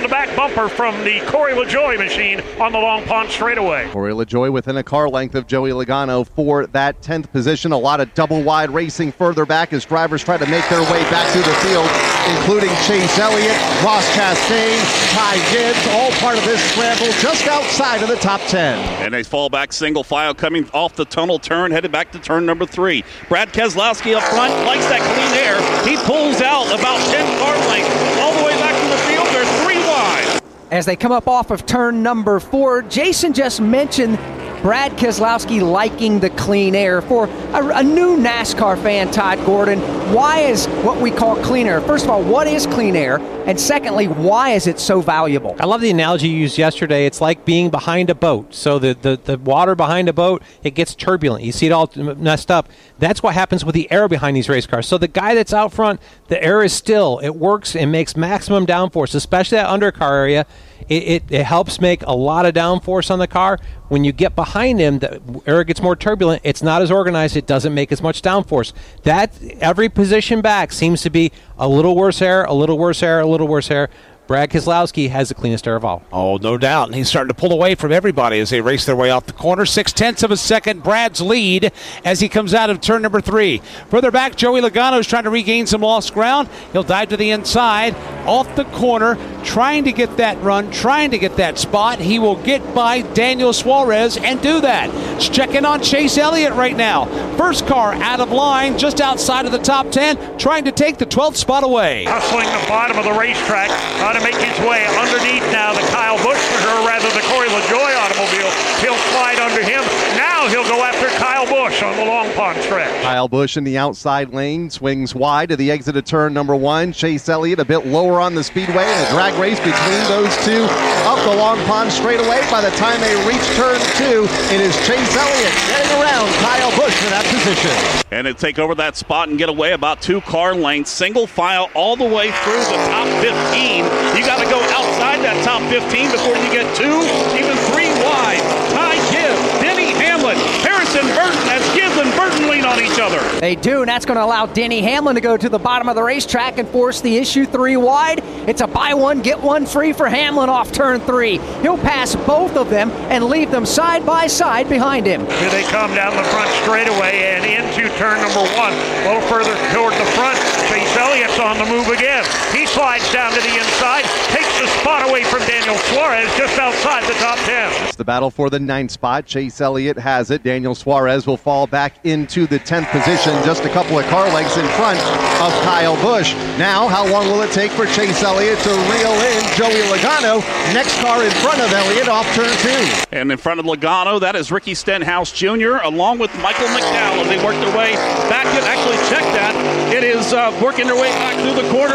back-to-back bumper from the Corey LaJoie machine on the Long Pond straightaway. Corey LaJoie within a car length of Joey Logano for that 10th position. A lot of double-wide racing further back as drivers try to make their way back through the field, including Chase Elliott, Ross Chastain, Ty Gibbs, all part of this scramble just outside of the top 10. And they fall back single file coming off the tunnel turn, headed back to turn number 3. Brad Keselowski up front likes that clean air. He pulls out about 10 car lengths all the way back to the field. They're 3 wide. As they come up off of turn number 4, Jason just mentioned Brad Keselowski liking the clean air. For a new NASCAR fan, Todd Gordon, why is what we call clean air? First of all, what is clean air? And secondly, why is it so valuable? I love the analogy you used yesterday. It's like being behind a boat. So the water behind a boat, it gets turbulent. You see it all messed up. That's what happens with the air behind these race cars. So the guy that's out front, the air is still. It works and makes maximum downforce, especially that undercar area. It helps make a lot of downforce on the car. When you get behind him, the air gets more turbulent. It's not as organized. It doesn't make as much downforce. That every position back seems to be a little worse air, a little worse air, a little worse air. Brad Keselowski has the cleanest air of all. Oh, no doubt. And he's starting to pull away from everybody as they race their way off the corner. 0.6 of a second, Brad's lead as he comes out of turn number 3. Further back, Joey Logano is trying to regain some lost ground. He'll dive to the inside, off the corner, trying to get that run, trying to get that spot. He will get by Daniel Suarez and do that. Let's check in on Chase Elliott right now. First car out of line, just outside of the top 10, trying to take the 12th spot away. Hustling the bottom of the racetrack, trying to make his way underneath now the Kyle Busch, or rather the Corey LaJoie automobile. He'll slide under him. Now he'll go after Kyle Busch on the Long Pond stretch. Kyle Busch in the outside lane swings wide to the exit of turn number 1. Chase Elliott a bit lower on the speedway, and a drag race between those two up the Long Pond straightaway. By the time they reach turn 2, it is Chase Elliott getting around Kyle Busch for that position. And to take over that spot and get away about 2 car lengths, single file all the way through the top 15. You got to go outside that top 15 before you get 2, even 3 wide. Ty Gibbs, Denny Hamlin, Harrison Burton, as Gibbs and Burton lean on each other. They do, and that's going to allow Denny Hamlin to go to the bottom of the racetrack and force the issue 3 wide. It's a buy one, get one free for Hamlin off turn 3. He'll pass both of them and leave them side by side behind him. Here they come down the front straightaway and into turn number 1. A little further toward the front, Chase Elliott's on the move again. He slides down to the inside, takes the spot away from Daniel Suarez just outside the top 10. It's the battle for the 9th spot. Chase Elliott has it. Daniel Suarez will fall back into the 10th position, just a couple of car lengths in front of Kyle Busch. Now, how long will it take for Chase Elliott to reel in Joey Logano? Next car in front of Elliott off turn 2. And in front of Logano, that is Ricky Stenhouse Jr. along with Michael McDowell as they work their way back. You actually check that. It is working their way back through the corner.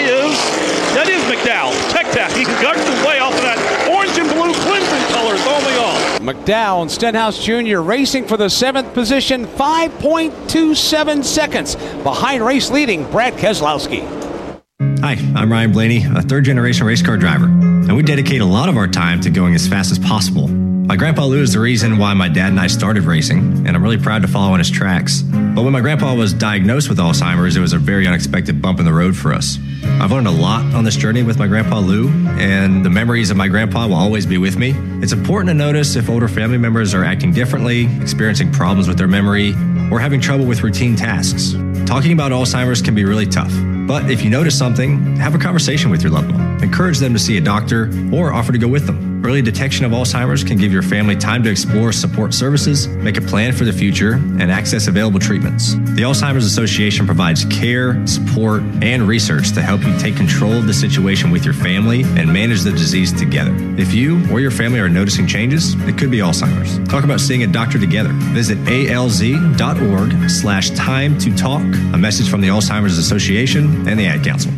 That is McDowell. Check that. He got the way off of that orange and blue Clemson colors only off. McDowell and Stenhouse Jr. racing for the 7th position, 5.27 seconds behind race leading Brad Keselowski. Hi, I'm Ryan Blaney, a third-generation race car driver, and we dedicate a lot of our time to going as fast as possible. My grandpa Lou is the reason why my dad and I started racing, and I'm really proud to follow in his tracks. But when my grandpa was diagnosed with Alzheimer's, it was a very unexpected bump in the road for us. I've learned a lot on this journey with my grandpa Lou, and the memories of my grandpa will always be with me. It's important to notice if older family members are acting differently, experiencing problems with their memory, or having trouble with routine tasks. Talking about Alzheimer's can be really tough, but if you notice something, have a conversation with your loved one. Encourage them to see a doctor or offer to go with them. Early detection of Alzheimer's can give your family time to explore support services, make a plan for the future, and access available treatments. The Alzheimer's Association provides care, support, and research to help you take control of the situation with your family and manage the disease together. If you or your family are noticing changes, it could be Alzheimer's. Talk about seeing a doctor together. Visit alz.org/time to talk. A message from the Alzheimer's Association and the Ad Council.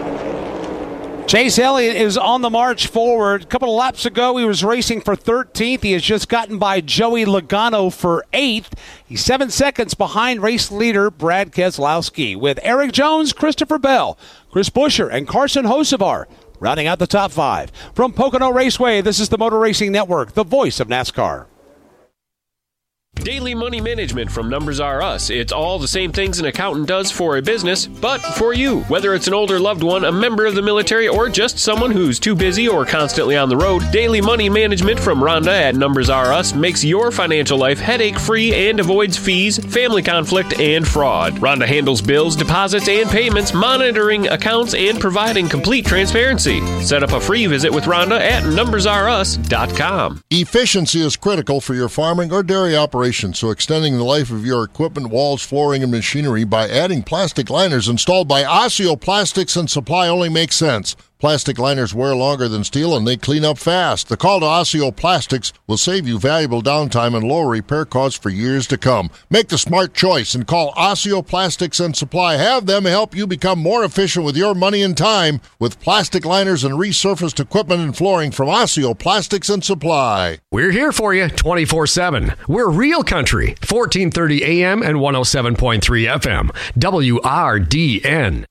Chase Elliott is on the march forward. A couple of laps ago, he was racing for 13th. He has just gotten by Joey Logano for 8th. He's 7 seconds behind race leader Brad Keselowski, with Eric Jones, Christopher Bell, Chris Buescher, and Carson Hocevar rounding out the top 5. From Pocono Raceway, this is the Motor Racing Network, the voice of NASCAR. Daily Money Management from Numbers R Us. It's all the same things an accountant does for a business, but for you. Whether it's an older loved one, a member of the military, or just someone who's too busy or constantly on the road, Daily Money Management from Rhonda at Numbers R Us makes your financial life headache-free and avoids fees, family conflict, and fraud. Rhonda handles bills, deposits, and payments, monitoring accounts, and providing complete transparency. Set up a free visit with Rhonda at numbersrus.com. Efficiency is critical for your farming or dairy operation, so extending the life of your equipment, walls, flooring, and machinery by adding plastic liners installed by Osseo Plastics and Supply only makes sense. Plastic liners wear longer than steel and they clean up fast. The call to Osseo Plastics will save you valuable downtime and lower repair costs for years to come. Make the smart choice and call Osseo Plastics and Supply. Have them help you become more efficient with your money and time with plastic liners and resurfaced equipment and flooring from Osseo Plastics and Supply. We're here for you 24/7. We're Real Country, 1430 AM and 107.3 FM, WRDN.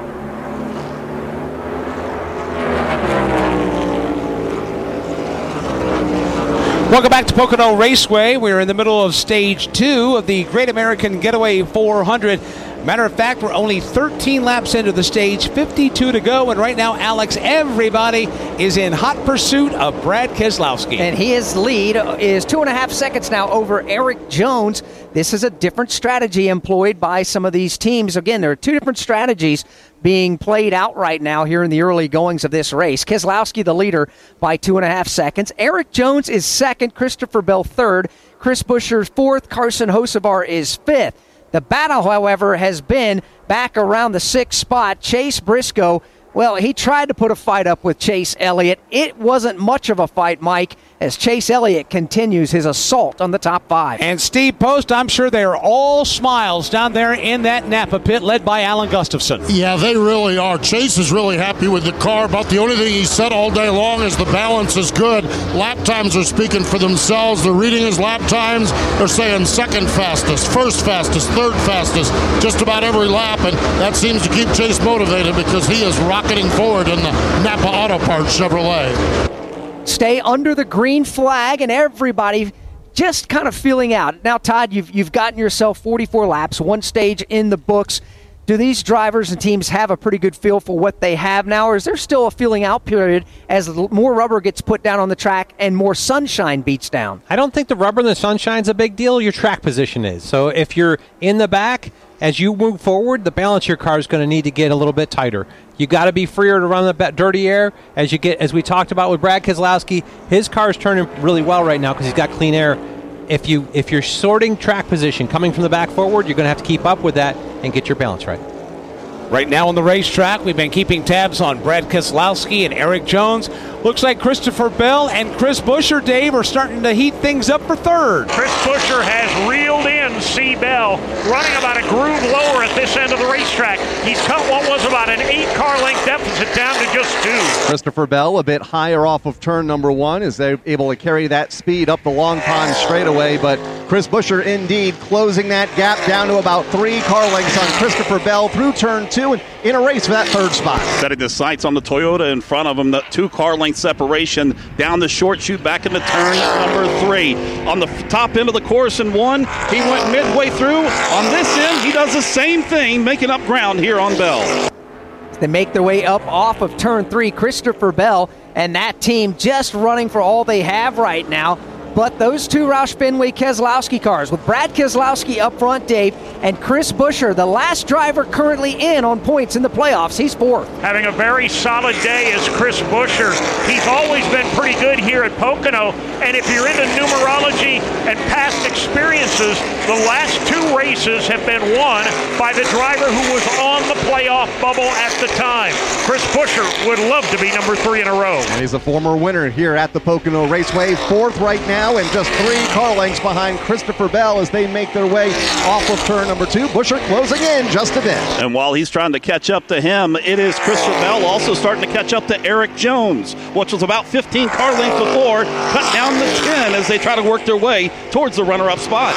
Welcome back to Pocono Raceway. We're in the middle of Stage 2 of the Great American Getaway 400. Matter of fact, we're only 13 laps into the stage, 52 to go, and right now, Alex, everybody is in hot pursuit of Brad Keselowski. And his lead is 2.5 seconds now over Eric Jones. This is a different strategy employed by some of these teams. Again, there are two different strategies being played out right now here in the early goings of this race. Keselowski, the leader, by 2.5 seconds. Eric Jones is second, Christopher Bell third, Chris Buescher fourth, Carson Hocevar is fifth. The battle, however, has been back around the sixth spot. Chase Briscoe, well, he tried to put a fight up with Chase Elliott. It wasn't much of a fight, Mike, as Chase Elliott continues his assault on the top five. And Steve Post, I'm sure they are all smiles down there in that Napa pit led by Alan Gustafson. Yeah, they really are. Chase is really happy with the car. About the only thing he said all day long is the balance is good. Lap times are speaking for themselves. They're reading his lap times. They're saying second fastest, first fastest, third fastest, just about every lap. And that seems to keep Chase motivated because he is rocketing forward in the Napa Auto Parts Chevrolet. Stay under the green flag, and everybody just kind of feeling out. Now, Todd, you've gotten yourself 44 laps, one stage in the books. Do these drivers and teams have a pretty good feel for what they have now, or is there still a feeling out period as more rubber gets put down on the track and more sunshine beats down? I don't think the rubber and the sunshine's a big deal. Your track position is. So if you're in the back, as you move forward, the balance of your car is going to need to get a little bit tighter. You got to be freer to run the dirty air. As we talked about with Brad Keselowski, his car is turning really well right now because he's got clean air. If you're sorting track position coming from the back forward, you're going to have to keep up with that and get your balance right. Right now on the racetrack, we've been keeping tabs on Brad Keselowski and Eric Jones. Looks like Christopher Bell and Chris Buescher, Dave, are starting to heat things up for third. Chris Buescher has reeled in C. Bell, running about a groove lower at this end of the racetrack. He's cut what was about an 8-car length deficit down to just 2. Christopher Bell a bit higher off of turn number 1 as they're able to carry that speed up the Long Pond straightaway, but Chris Buescher indeed closing that gap down to about 3 car lengths on Christopher Bell through turn 2 and in a race for that third spot. Setting the sights on the Toyota in front of him, the 2-car length separation down the short chute back into turn number 3. On the top end of the course in 1, he went midway through. On this end, he does the same thing, making up ground here on Bell. They make their way up off of turn 3. Christopher Bell and that team just running for all they have right now. But those two Roush Fenway Keselowski cars, with Brad Keselowski up front, Dave, and Chris Buescher, the last driver currently in on points in the playoffs. He's fourth. Having a very solid day is Chris Buescher. He's always been pretty good here at Pocono, and if you're into numerology and past experiences, the last 2 races have been won by the driver who was on the playoff bubble at the time. Chris Buescher would love to be number 3 in a row. And he's a former winner here at the Pocono Raceway, fourth right now, and just 3 car lengths behind Christopher Bell as they make their way off of turn number 2. Buescher closing in just a bit. And while he's trying to catch up to him, it is Christopher Bell also starting to catch up to Eric Jones, which was about 15 car lengths before, cut down to 10 as they try to work their way towards the runner-up spot.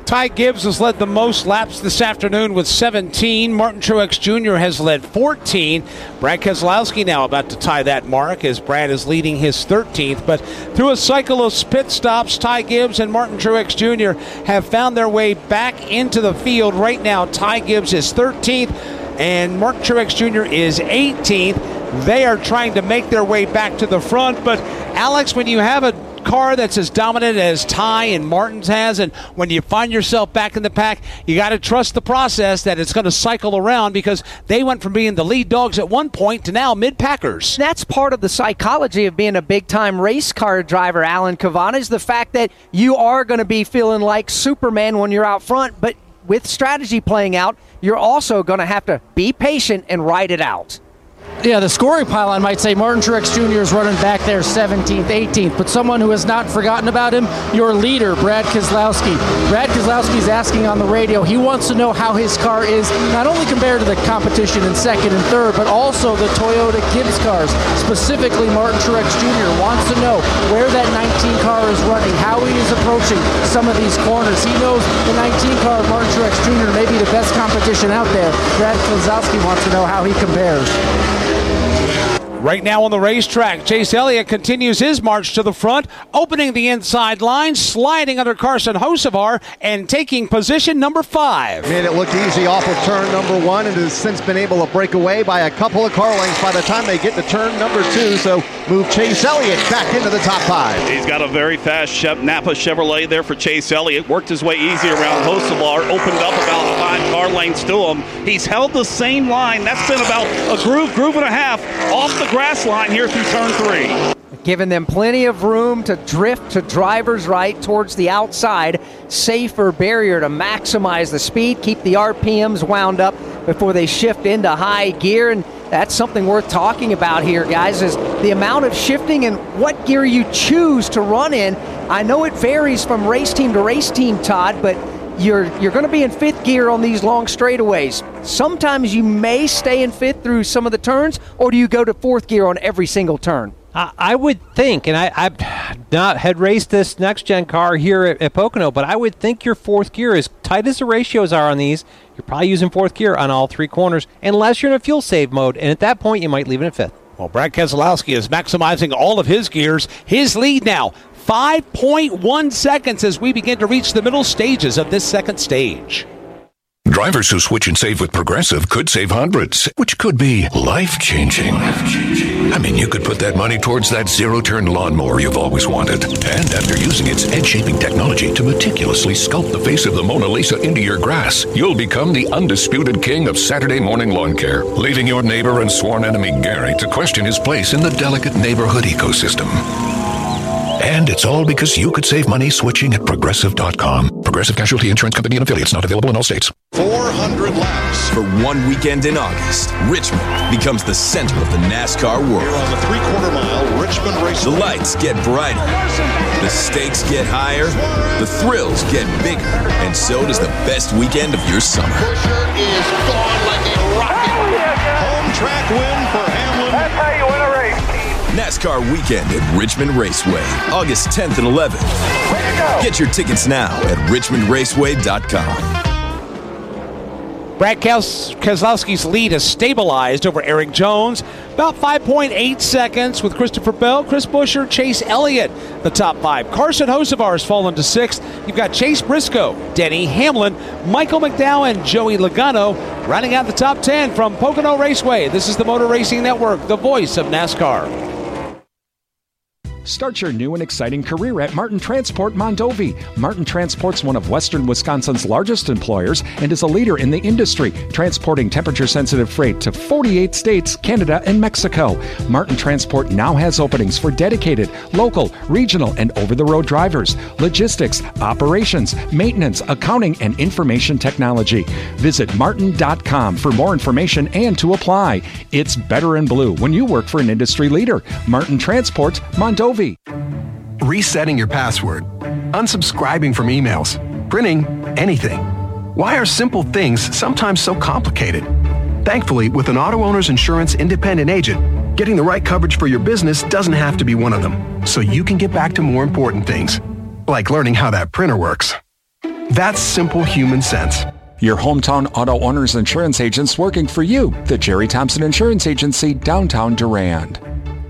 Ty Gibbs has led the most laps this afternoon with 17. Martin Truex Jr. has led 14. Brad Keselowski now about to tie that mark as Brad is leading his 13th. But through a cycle of pit stops, Ty Gibbs and Martin Truex Jr. have found their way back into the field. Right now, Ty Gibbs is 13th and Martin Truex Jr. is 18th. They are trying to make their way back to the front. But, Alex, when you have a car that's as dominant as Ty and Martin's has, and when you find yourself back in the pack, you got to trust the process that it's going to cycle around, because they went from being the lead dogs at one point to now mid-packers. That's part of the psychology of being a big-time race car driver, Alan Cavanna, is the fact that you are going to be feeling like Superman when you're out front, but with strategy playing out, you're also going to have to be patient and ride it out. Yeah, the scoring pylon might say Martin Truex Jr. is running back there 17th, 18th, but someone who has not forgotten about him, your leader, Brad Keselowski. Brad Keselowski is asking on the radio, he wants to know how his car is, not only compared to the competition in second and third, but also the Toyota Gibbs cars. Specifically, Martin Truex Jr. wants to know where that 19 car is running, how he is approaching some of these corners. He knows the 19 car of Martin Truex Jr. may be the best competition out there. Brad Keselowski wants to know how he compares. Right now on the racetrack, Chase Elliott continues his march to the front, opening the inside line, sliding under Carson Hocevar, and taking position number 5. Made it look easy off of turn number 1 and has since been able to break away by a couple of car lengths by the time they get to turn number 2. So move Chase Elliott back into the top 5. He's got a very fast Napa Chevrolet there for Chase Elliott. Worked his way easy around Hocevar, opened up about 5 car lengths to him. He's held the same line. That's been about a groove and a half off the grass line here through turn 3. Giving them plenty of room to drift to driver's right towards the outside. Safer barrier to maximize the speed, keep the RPMs wound up before they shift into high gear. And that's something worth talking about here, guys, is the amount of shifting and what gear you choose to run in. I know it varies from race team to race team, Todd, but you're going to be in 5th gear on these long straightaways. Sometimes you may stay in 5th through some of the turns, or do you go to 4th gear on every single turn? I would think, and I've not had raced this next-gen car here at Pocono, but I would think your 4th gear, as tight as the ratios are on these, you're probably using 4th gear on all 3 corners, unless you're in a fuel save mode, and at that point you might leave it in 5th. Well, Brad Keselowski is maximizing all of his gears. His lead now, 5.1 seconds as we begin to reach the middle stages of this second stage. Drivers who switch and save with Progressive could save hundreds, which could be life-changing. I mean, you could put that money towards that zero-turn lawnmower you've always wanted. And after using its head-shaping technology to meticulously sculpt the face of the Mona Lisa into your grass, you'll become the undisputed king of Saturday morning lawn care, leaving your neighbor and sworn enemy Gary to question his place in the delicate neighborhood ecosystem. And it's all because you could save money switching at Progressive.com. Progressive Casualty Insurance Company and affiliates, not available in all states. 400 laps. For one weekend in August, Richmond becomes the center of the NASCAR world. Here on the 3/4 mile, Richmond Raceway. The lights get brighter. The stakes get higher. The thrills get bigger. And so does the best weekend of your summer. Busher is gone like a rocket. Home track win for Hamlin. That's how you win a race. NASCAR weekend at Richmond Raceway, August 10th and 11th. Get your tickets now at richmondraceway.com. Brad Keselowski's lead has stabilized over Eric Jones. About 5.8 seconds with Christopher Bell, Chris Buescher, Chase Elliott, the top 5. Carson Hocevar has fallen to 6th. You've got Chase Briscoe, Denny Hamlin, Michael McDowell, and Joey Logano rounding out the top 10 from Pocono Raceway. This is the Motor Racing Network, the voice of NASCAR. Start your new and exciting career at Martin Transport Mondovi. Martin Transport's one of western Wisconsin's largest employers and is a leader in the industry, transporting temperature-sensitive freight to 48 states, Canada, and Mexico. Martin Transport now has openings for dedicated, local, regional, and over-the-road drivers, logistics, operations, maintenance, accounting, and information technology. Visit martin.com for more information and to apply. It's better in blue when you work for an industry leader. Martin Transport Mondovi. Resetting your password, unsubscribing from emails, printing anything. Why are simple things sometimes so complicated? Thankfully, with an Auto Owners Insurance independent agent, getting the right coverage for your business doesn't have to be one of them, so you can get back to more important things, like learning how that printer works. That's simple human sense. Your hometown auto owner's insurance agents working for you. The Jerry Thompson Insurance Agency, downtown Durand.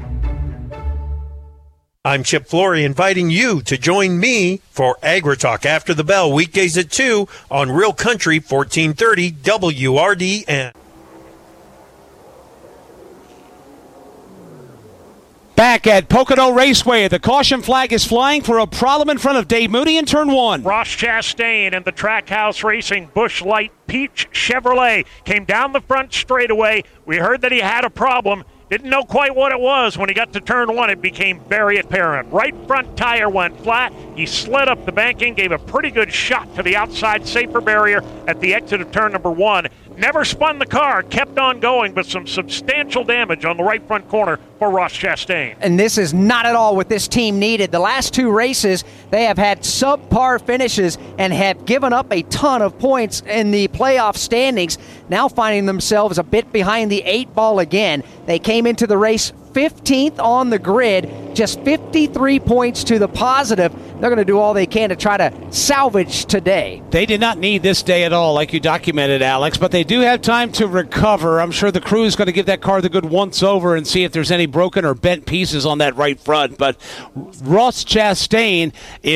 I'm Chip Flory, inviting you to join me for AgriTalk after the bell, weekdays at 2 on Real Country 1430 WRDN. Back at Pocono Raceway, the caution flag is flying for a problem in front of Dave Mooney in turn 1. Ross Chastain and the Trackhouse Racing Busch Light Peach Chevrolet came down the front straightaway. We heard that he had a problem. Didn't know quite what it was. When he got to turn 1, it became very apparent. Right front tire went flat. He slid up the banking, gave a pretty good shot to the outside safer barrier at the exit of turn number 1. Never spun the car, kept on going, but some substantial damage on the right front corner for Ross Chastain. And this is not at all what this team needed. The last 2 races, they have had subpar finishes and have given up a ton of points in the playoff standings, now finding themselves a bit behind the 8 ball again. They came into the race 15th on the grid, just 53 points to the positive. They're going to do all they can to try to salvage today. They did not need this day at all, like you documented, Alex, but they do have time to recover. I'm sure the crew is going to give that car the good once-over and see if there's any broken or bent pieces on that right front. But Ross Chastain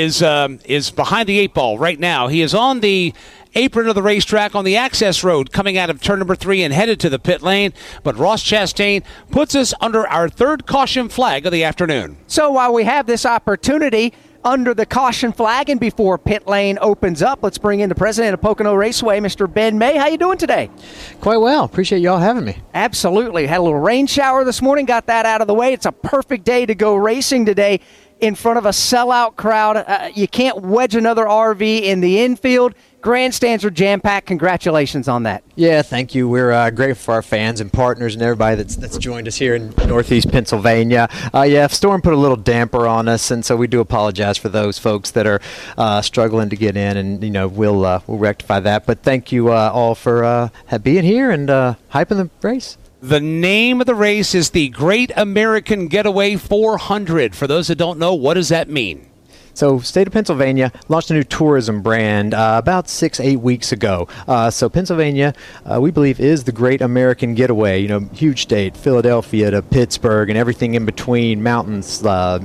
is behind the 8 ball right now. He is on the apron of the racetrack on the access road coming out of turn number 3 and headed to the pit lane. But Ross Chastain puts us under our 3rd caution flag of the afternoon. So while we have this opportunity under the caution flag and before pit lane opens up, let's bring in the president of Pocono Raceway, Mr. Ben May. How you doing today? Quite well. Appreciate y'all having me. Absolutely. Had a little rain shower this morning, got that out of the way. It's a perfect day to go racing today in front of a sellout crowd. You can't wedge another RV in the infield. Grandstands are jam-packed. Congratulations on that. Yeah, thank you. We're grateful for our fans and partners and everybody that's joined us here in Northeast Pennsylvania. Storm put a little damper on us, and so we do apologize for those folks that are struggling to get in, and we'll rectify that. But thank you all for being here and hyping the race. The name of the race is the Great American Getaway 400. For those that don't know, what does that mean? So, state of Pennsylvania launched a new tourism brand about 6-8 weeks ago. So, Pennsylvania, we believe, is the Great American Getaway. Huge state, Philadelphia to Pittsburgh and everything in between, mountains,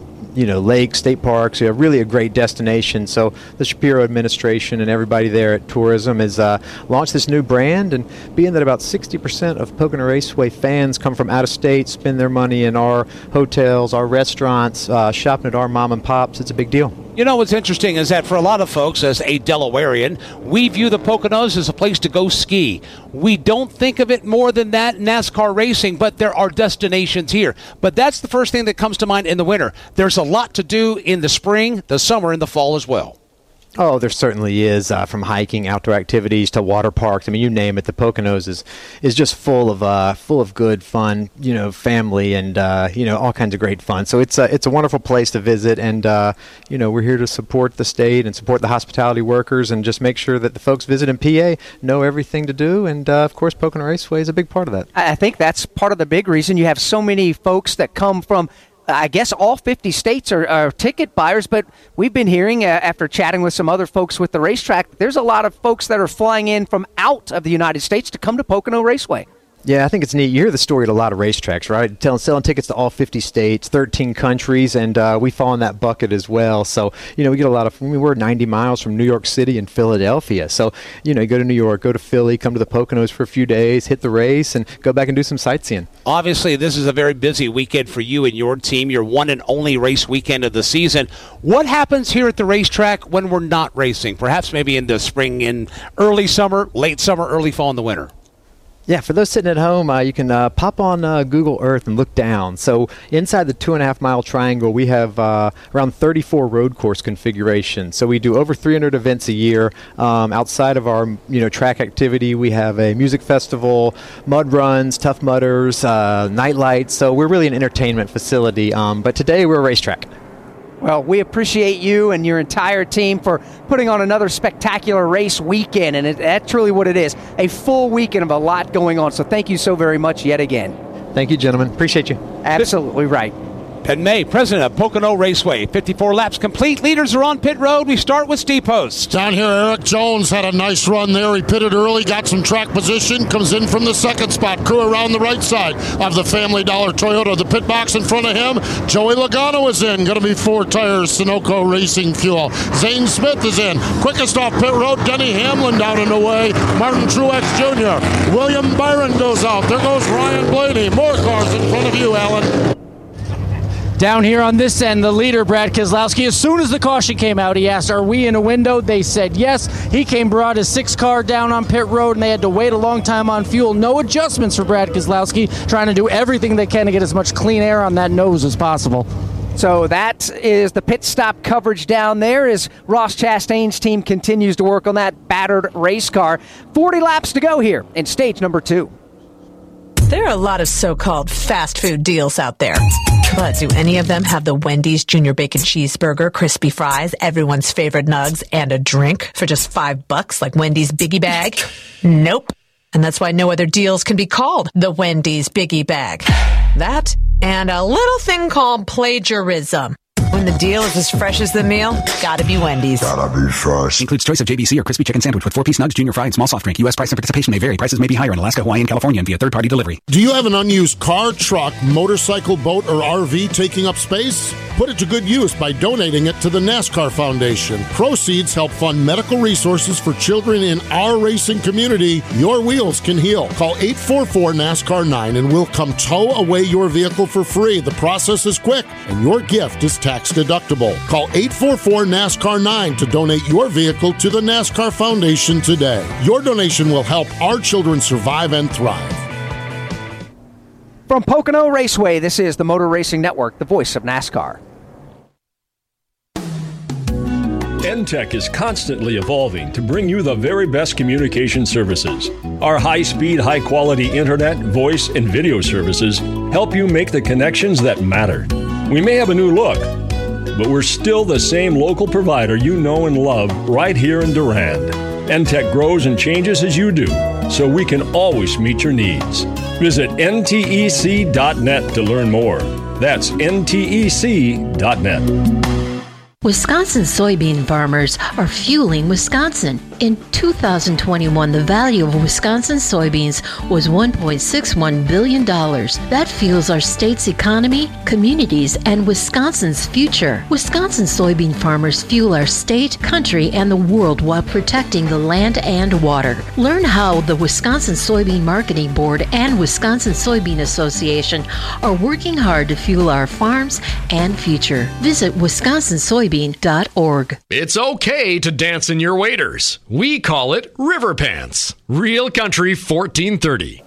lakes, state parks, really a great destination. So the Shapiro administration and everybody there at tourism has launched this new brand, and being that about 60% of Pocono Raceway fans come from out of state, spend their money in our hotels, our restaurants, shopping at our mom and pops, it's a big deal. What's interesting is that for a lot of folks, as a Delawarean, we view the Poconos as a place to go ski. We don't think of it more than that in NASCAR racing, but there are destinations here. But that's the first thing that comes to mind in the winter. There's a lot to do in the spring, the summer, and the fall as well. Oh, there certainly is, from hiking, outdoor activities to water parks. I mean, you name it. The Poconos is just full of good fun, family and all kinds of great fun. So it's a wonderful place to visit, and we're here to support the state and support the hospitality workers, and just make sure that the folks visiting PA know everything to do. And of course, Pocono Raceway is a big part of that. I think that's part of the big reason you have so many folks that come from, I guess all 50 states are ticket buyers, but we've been hearing, after chatting with some other folks with the racetrack, there's a lot of folks that are flying in from out of the United States to come to Pocono Raceway. Yeah, I think it's neat. You hear the story at a lot of racetracks, right? Selling tickets to all 50 states, 13 countries, and we fall in that bucket as well. So, we get a lot of, we're 90 miles from New York City and Philadelphia. So, you go to New York, go to Philly, come to the Poconos for a few days, hit the race, and go back and do some sightseeing. Obviously, this is a very busy weekend for you and your team, your one and only race weekend of the season. What happens here at the racetrack when we're not racing? Perhaps maybe in the spring, in early summer, late summer, early fall, in the winter. Yeah, for those sitting at home, you can pop on Google Earth and look down. So inside the 2.5-mile triangle, we have around 34 road course configurations. So we do over 300 events a year. Outside of our track activity, we have a music festival, mud runs, Tough Mudders, night lights. So we're really an entertainment facility. But today we're a racetrack. Well, we appreciate you and your entire team for putting on another spectacular race weekend, and that's truly what it is, a full weekend of a lot going on. So thank you so very much yet again. Thank you, gentlemen. Appreciate you. Absolutely right. Penn May, president of Pocono Raceway. 54 laps complete. Leaders are on pit road. We start with Steve Post. Down here, Eric Jones had a nice run there. He pitted early, got some track position, comes in from the second spot. Crew around the right side of the Family Dollar Toyota. The pit box in front of him. Joey Logano is in. Going to be 4 tires, Sunoco Racing Fuel. Zane Smith is in. Quickest off pit road, Denny Hamlin down and away. Martin Truex Jr. William Byron goes out. There goes Ryan Blaney. More cars in front of you, Alan. Down here on this end, the leader, Brad Keselowski, as soon as the caution came out, he asked, are we in a window? They said yes. He brought his 6 car down on pit road, and they had to wait a long time on fuel. No adjustments for Brad Keselowski, trying to do everything they can to get as much clean air on that nose as possible. So that is the pit stop coverage down there as Ross Chastain's team continues to work on that battered race car. 40 laps to go here in stage number 2. There are a lot of so-called fast food deals out there. But do any of them have the Wendy's Junior Bacon Cheeseburger, crispy fries, everyone's favorite nugs, and a drink for just $5 like Wendy's Biggie Bag? Nope. And that's why no other deals can be called the Wendy's Biggie Bag. That and a little thing called plagiarism. When the deal is as fresh as the meal, gotta be Wendy's. Gotta be fresh. Includes choice of JBC or crispy chicken sandwich with 4-piece nugs, junior fry, and small soft drink. U.S. price and participation may vary. Prices may be higher in Alaska, Hawaii, and California and via third-party delivery. Do you have an unused car, truck, motorcycle, boat, or RV taking up space? Put it to good use by donating it to the NASCAR Foundation. Proceeds help fund medical resources for children in our racing community. Your wheels can heal. Call 844-NASCAR-9 and we'll come tow away your vehicle for free. The process is quick and your gift is tax deductible. Call 844-NASCAR-9 to donate your vehicle to the NASCAR Foundation today. Your donation will help our children survive and thrive. From Pocono Raceway, this is the Motor Racing Network, the voice of NASCAR. NTEC is constantly evolving to bring you the very best communication services. Our high-speed, high-quality internet, voice, and video services help you make the connections that matter. We may have a new look, but we're still the same local provider you know and love right here in Durand. NTEC grows and changes as you do, so we can always meet your needs. Visit ntec.net to learn more. That's ntec.net. Wisconsin soybean farmers are fueling Wisconsin. In 2021, the value of Wisconsin soybeans was $1.61 billion. That fuels our state's economy, communities, and Wisconsin's future. Wisconsin soybean farmers fuel our state, country, and the world while protecting the land and water. Learn how the Wisconsin Soybean Marketing Board and Wisconsin Soybean Association are working hard to fuel our farms and future. Visit wisconsinsoybean.org. It's okay to dance in your waders. We call it river pants. Real Country 1430.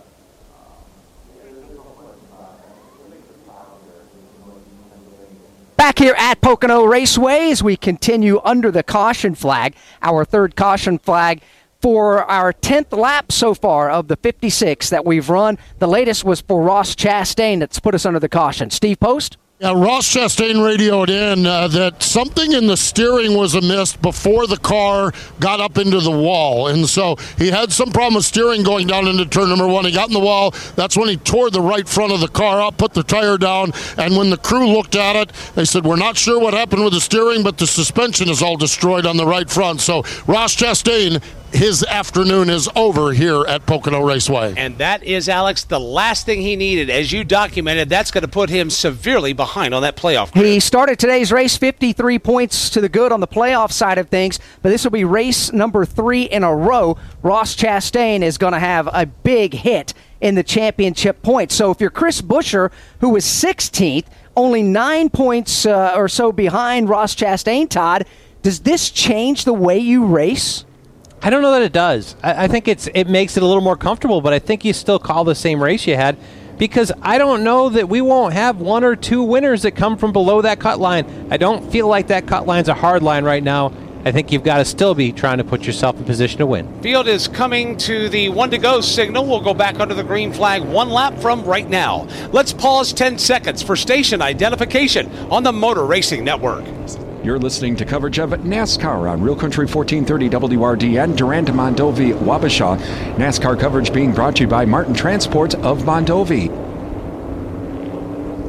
Back here at Pocono Raceway as we continue under the caution flag, our third caution flag for our 10th lap so far of the 56 that we've run. The latest was for Ross Chastain that's put us under the caution. Steve Post? Yeah, Ross Chastain radioed in that something in the steering was amiss before the car got up into the wall. And so he had some problem with steering going down into turn number 1. He got in the wall. That's when he tore the right front of the car up, put the tire down. And when the crew looked at it, they said, we're not sure what happened with the steering, but the suspension is all destroyed on the right front. So Ross Chastain, his afternoon is over here at Pocono Raceway. And that is, Alex, the last thing he needed. As you documented, that's going to put him severely behind on that playoff grid. He started today's race 53 points to the good on the playoff side of things, but this will be race number 3 in a row. Ross Chastain is going to have a big hit in the championship points. So if you're Chris Buescher, who was 16th, only 9 points or so behind Ross Chastain, Todd, does this change the way you race? I don't know that it does. I think it makes it a little more comfortable, but I think you still call the same race you had because I don't know that we won't have 1 or 2 winners that come from below that cut line. I don't feel like that cut line's a hard line right now. I think you've got to still be trying to put yourself in position to win. Field is coming to the 1 to go signal. We'll go back under the green flag 1 lap from right now. Let's pause 10 seconds for station identification on the Motor Racing Network. You're listening to coverage of NASCAR on Real Country 1430 WRDN, Durand, Mondovi, Wabasha. NASCAR coverage being brought to you by Martin Transport of Mondovi.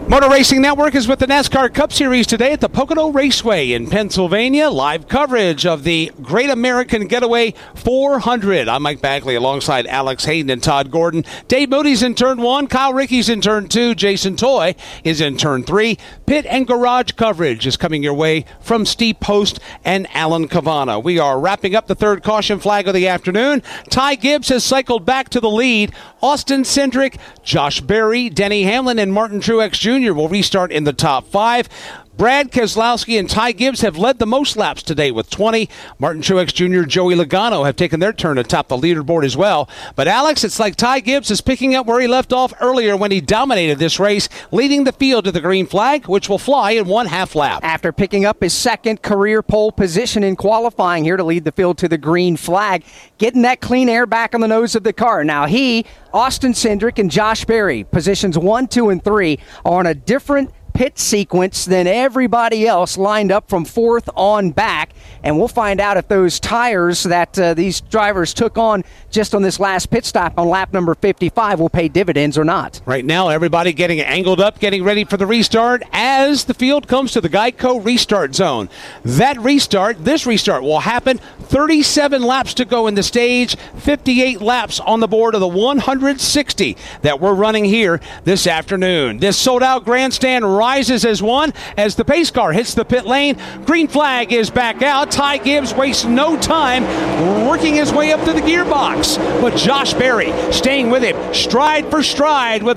Motor Racing Network is with the NASCAR Cup Series today at the Pocono Raceway in Pennsylvania. Live coverage of the Great American Getaway 400. I'm Mike Bagley alongside Alex Hayden and Todd Gordon. Dave Moody's in turn 1. Kyle Rickey's in turn 2. Jason Toy is in turn 3. Pit and garage coverage is coming your way from Steve Post and Alan Cavana. We are wrapping up the third caution flag of the afternoon. Ty Gibbs has cycled back to the lead. Austin Cindric, Josh Berry, Denny Hamlin, and Martin Truex Jr. will restart in the top 5. Brad Keselowski and Ty Gibbs have led the most laps today with 20. Martin Truex Jr., Joey Logano have taken their turn atop the leaderboard as well. But Alex, it's like Ty Gibbs is picking up where he left off earlier when he dominated this race, leading the field to the green flag, which will fly in 1/2 lap. After picking up his second career pole position in qualifying here to lead the field to the green flag, getting that clean air back on the nose of the car. Now Austin Cindric, and Josh Berry, positions 1, 2, and 3, are on a different pit sequence than everybody else lined up from 4th on back, and we'll find out if those tires that these drivers took on just on this last pit stop on lap number 55 will pay dividends or not. Right now, everybody getting angled up, getting ready for the restart as the field comes to the Geico restart zone. This restart will happen 37 laps to go in the stage, 58 laps on the board of the 160 that we're running here this afternoon. This sold-out grandstand rises as one as the pace car hits the pit lane. Green flag is back out. Ty Gibbs wastes no time working his way up to the gearbox. But Josh Berry staying with him stride for stride with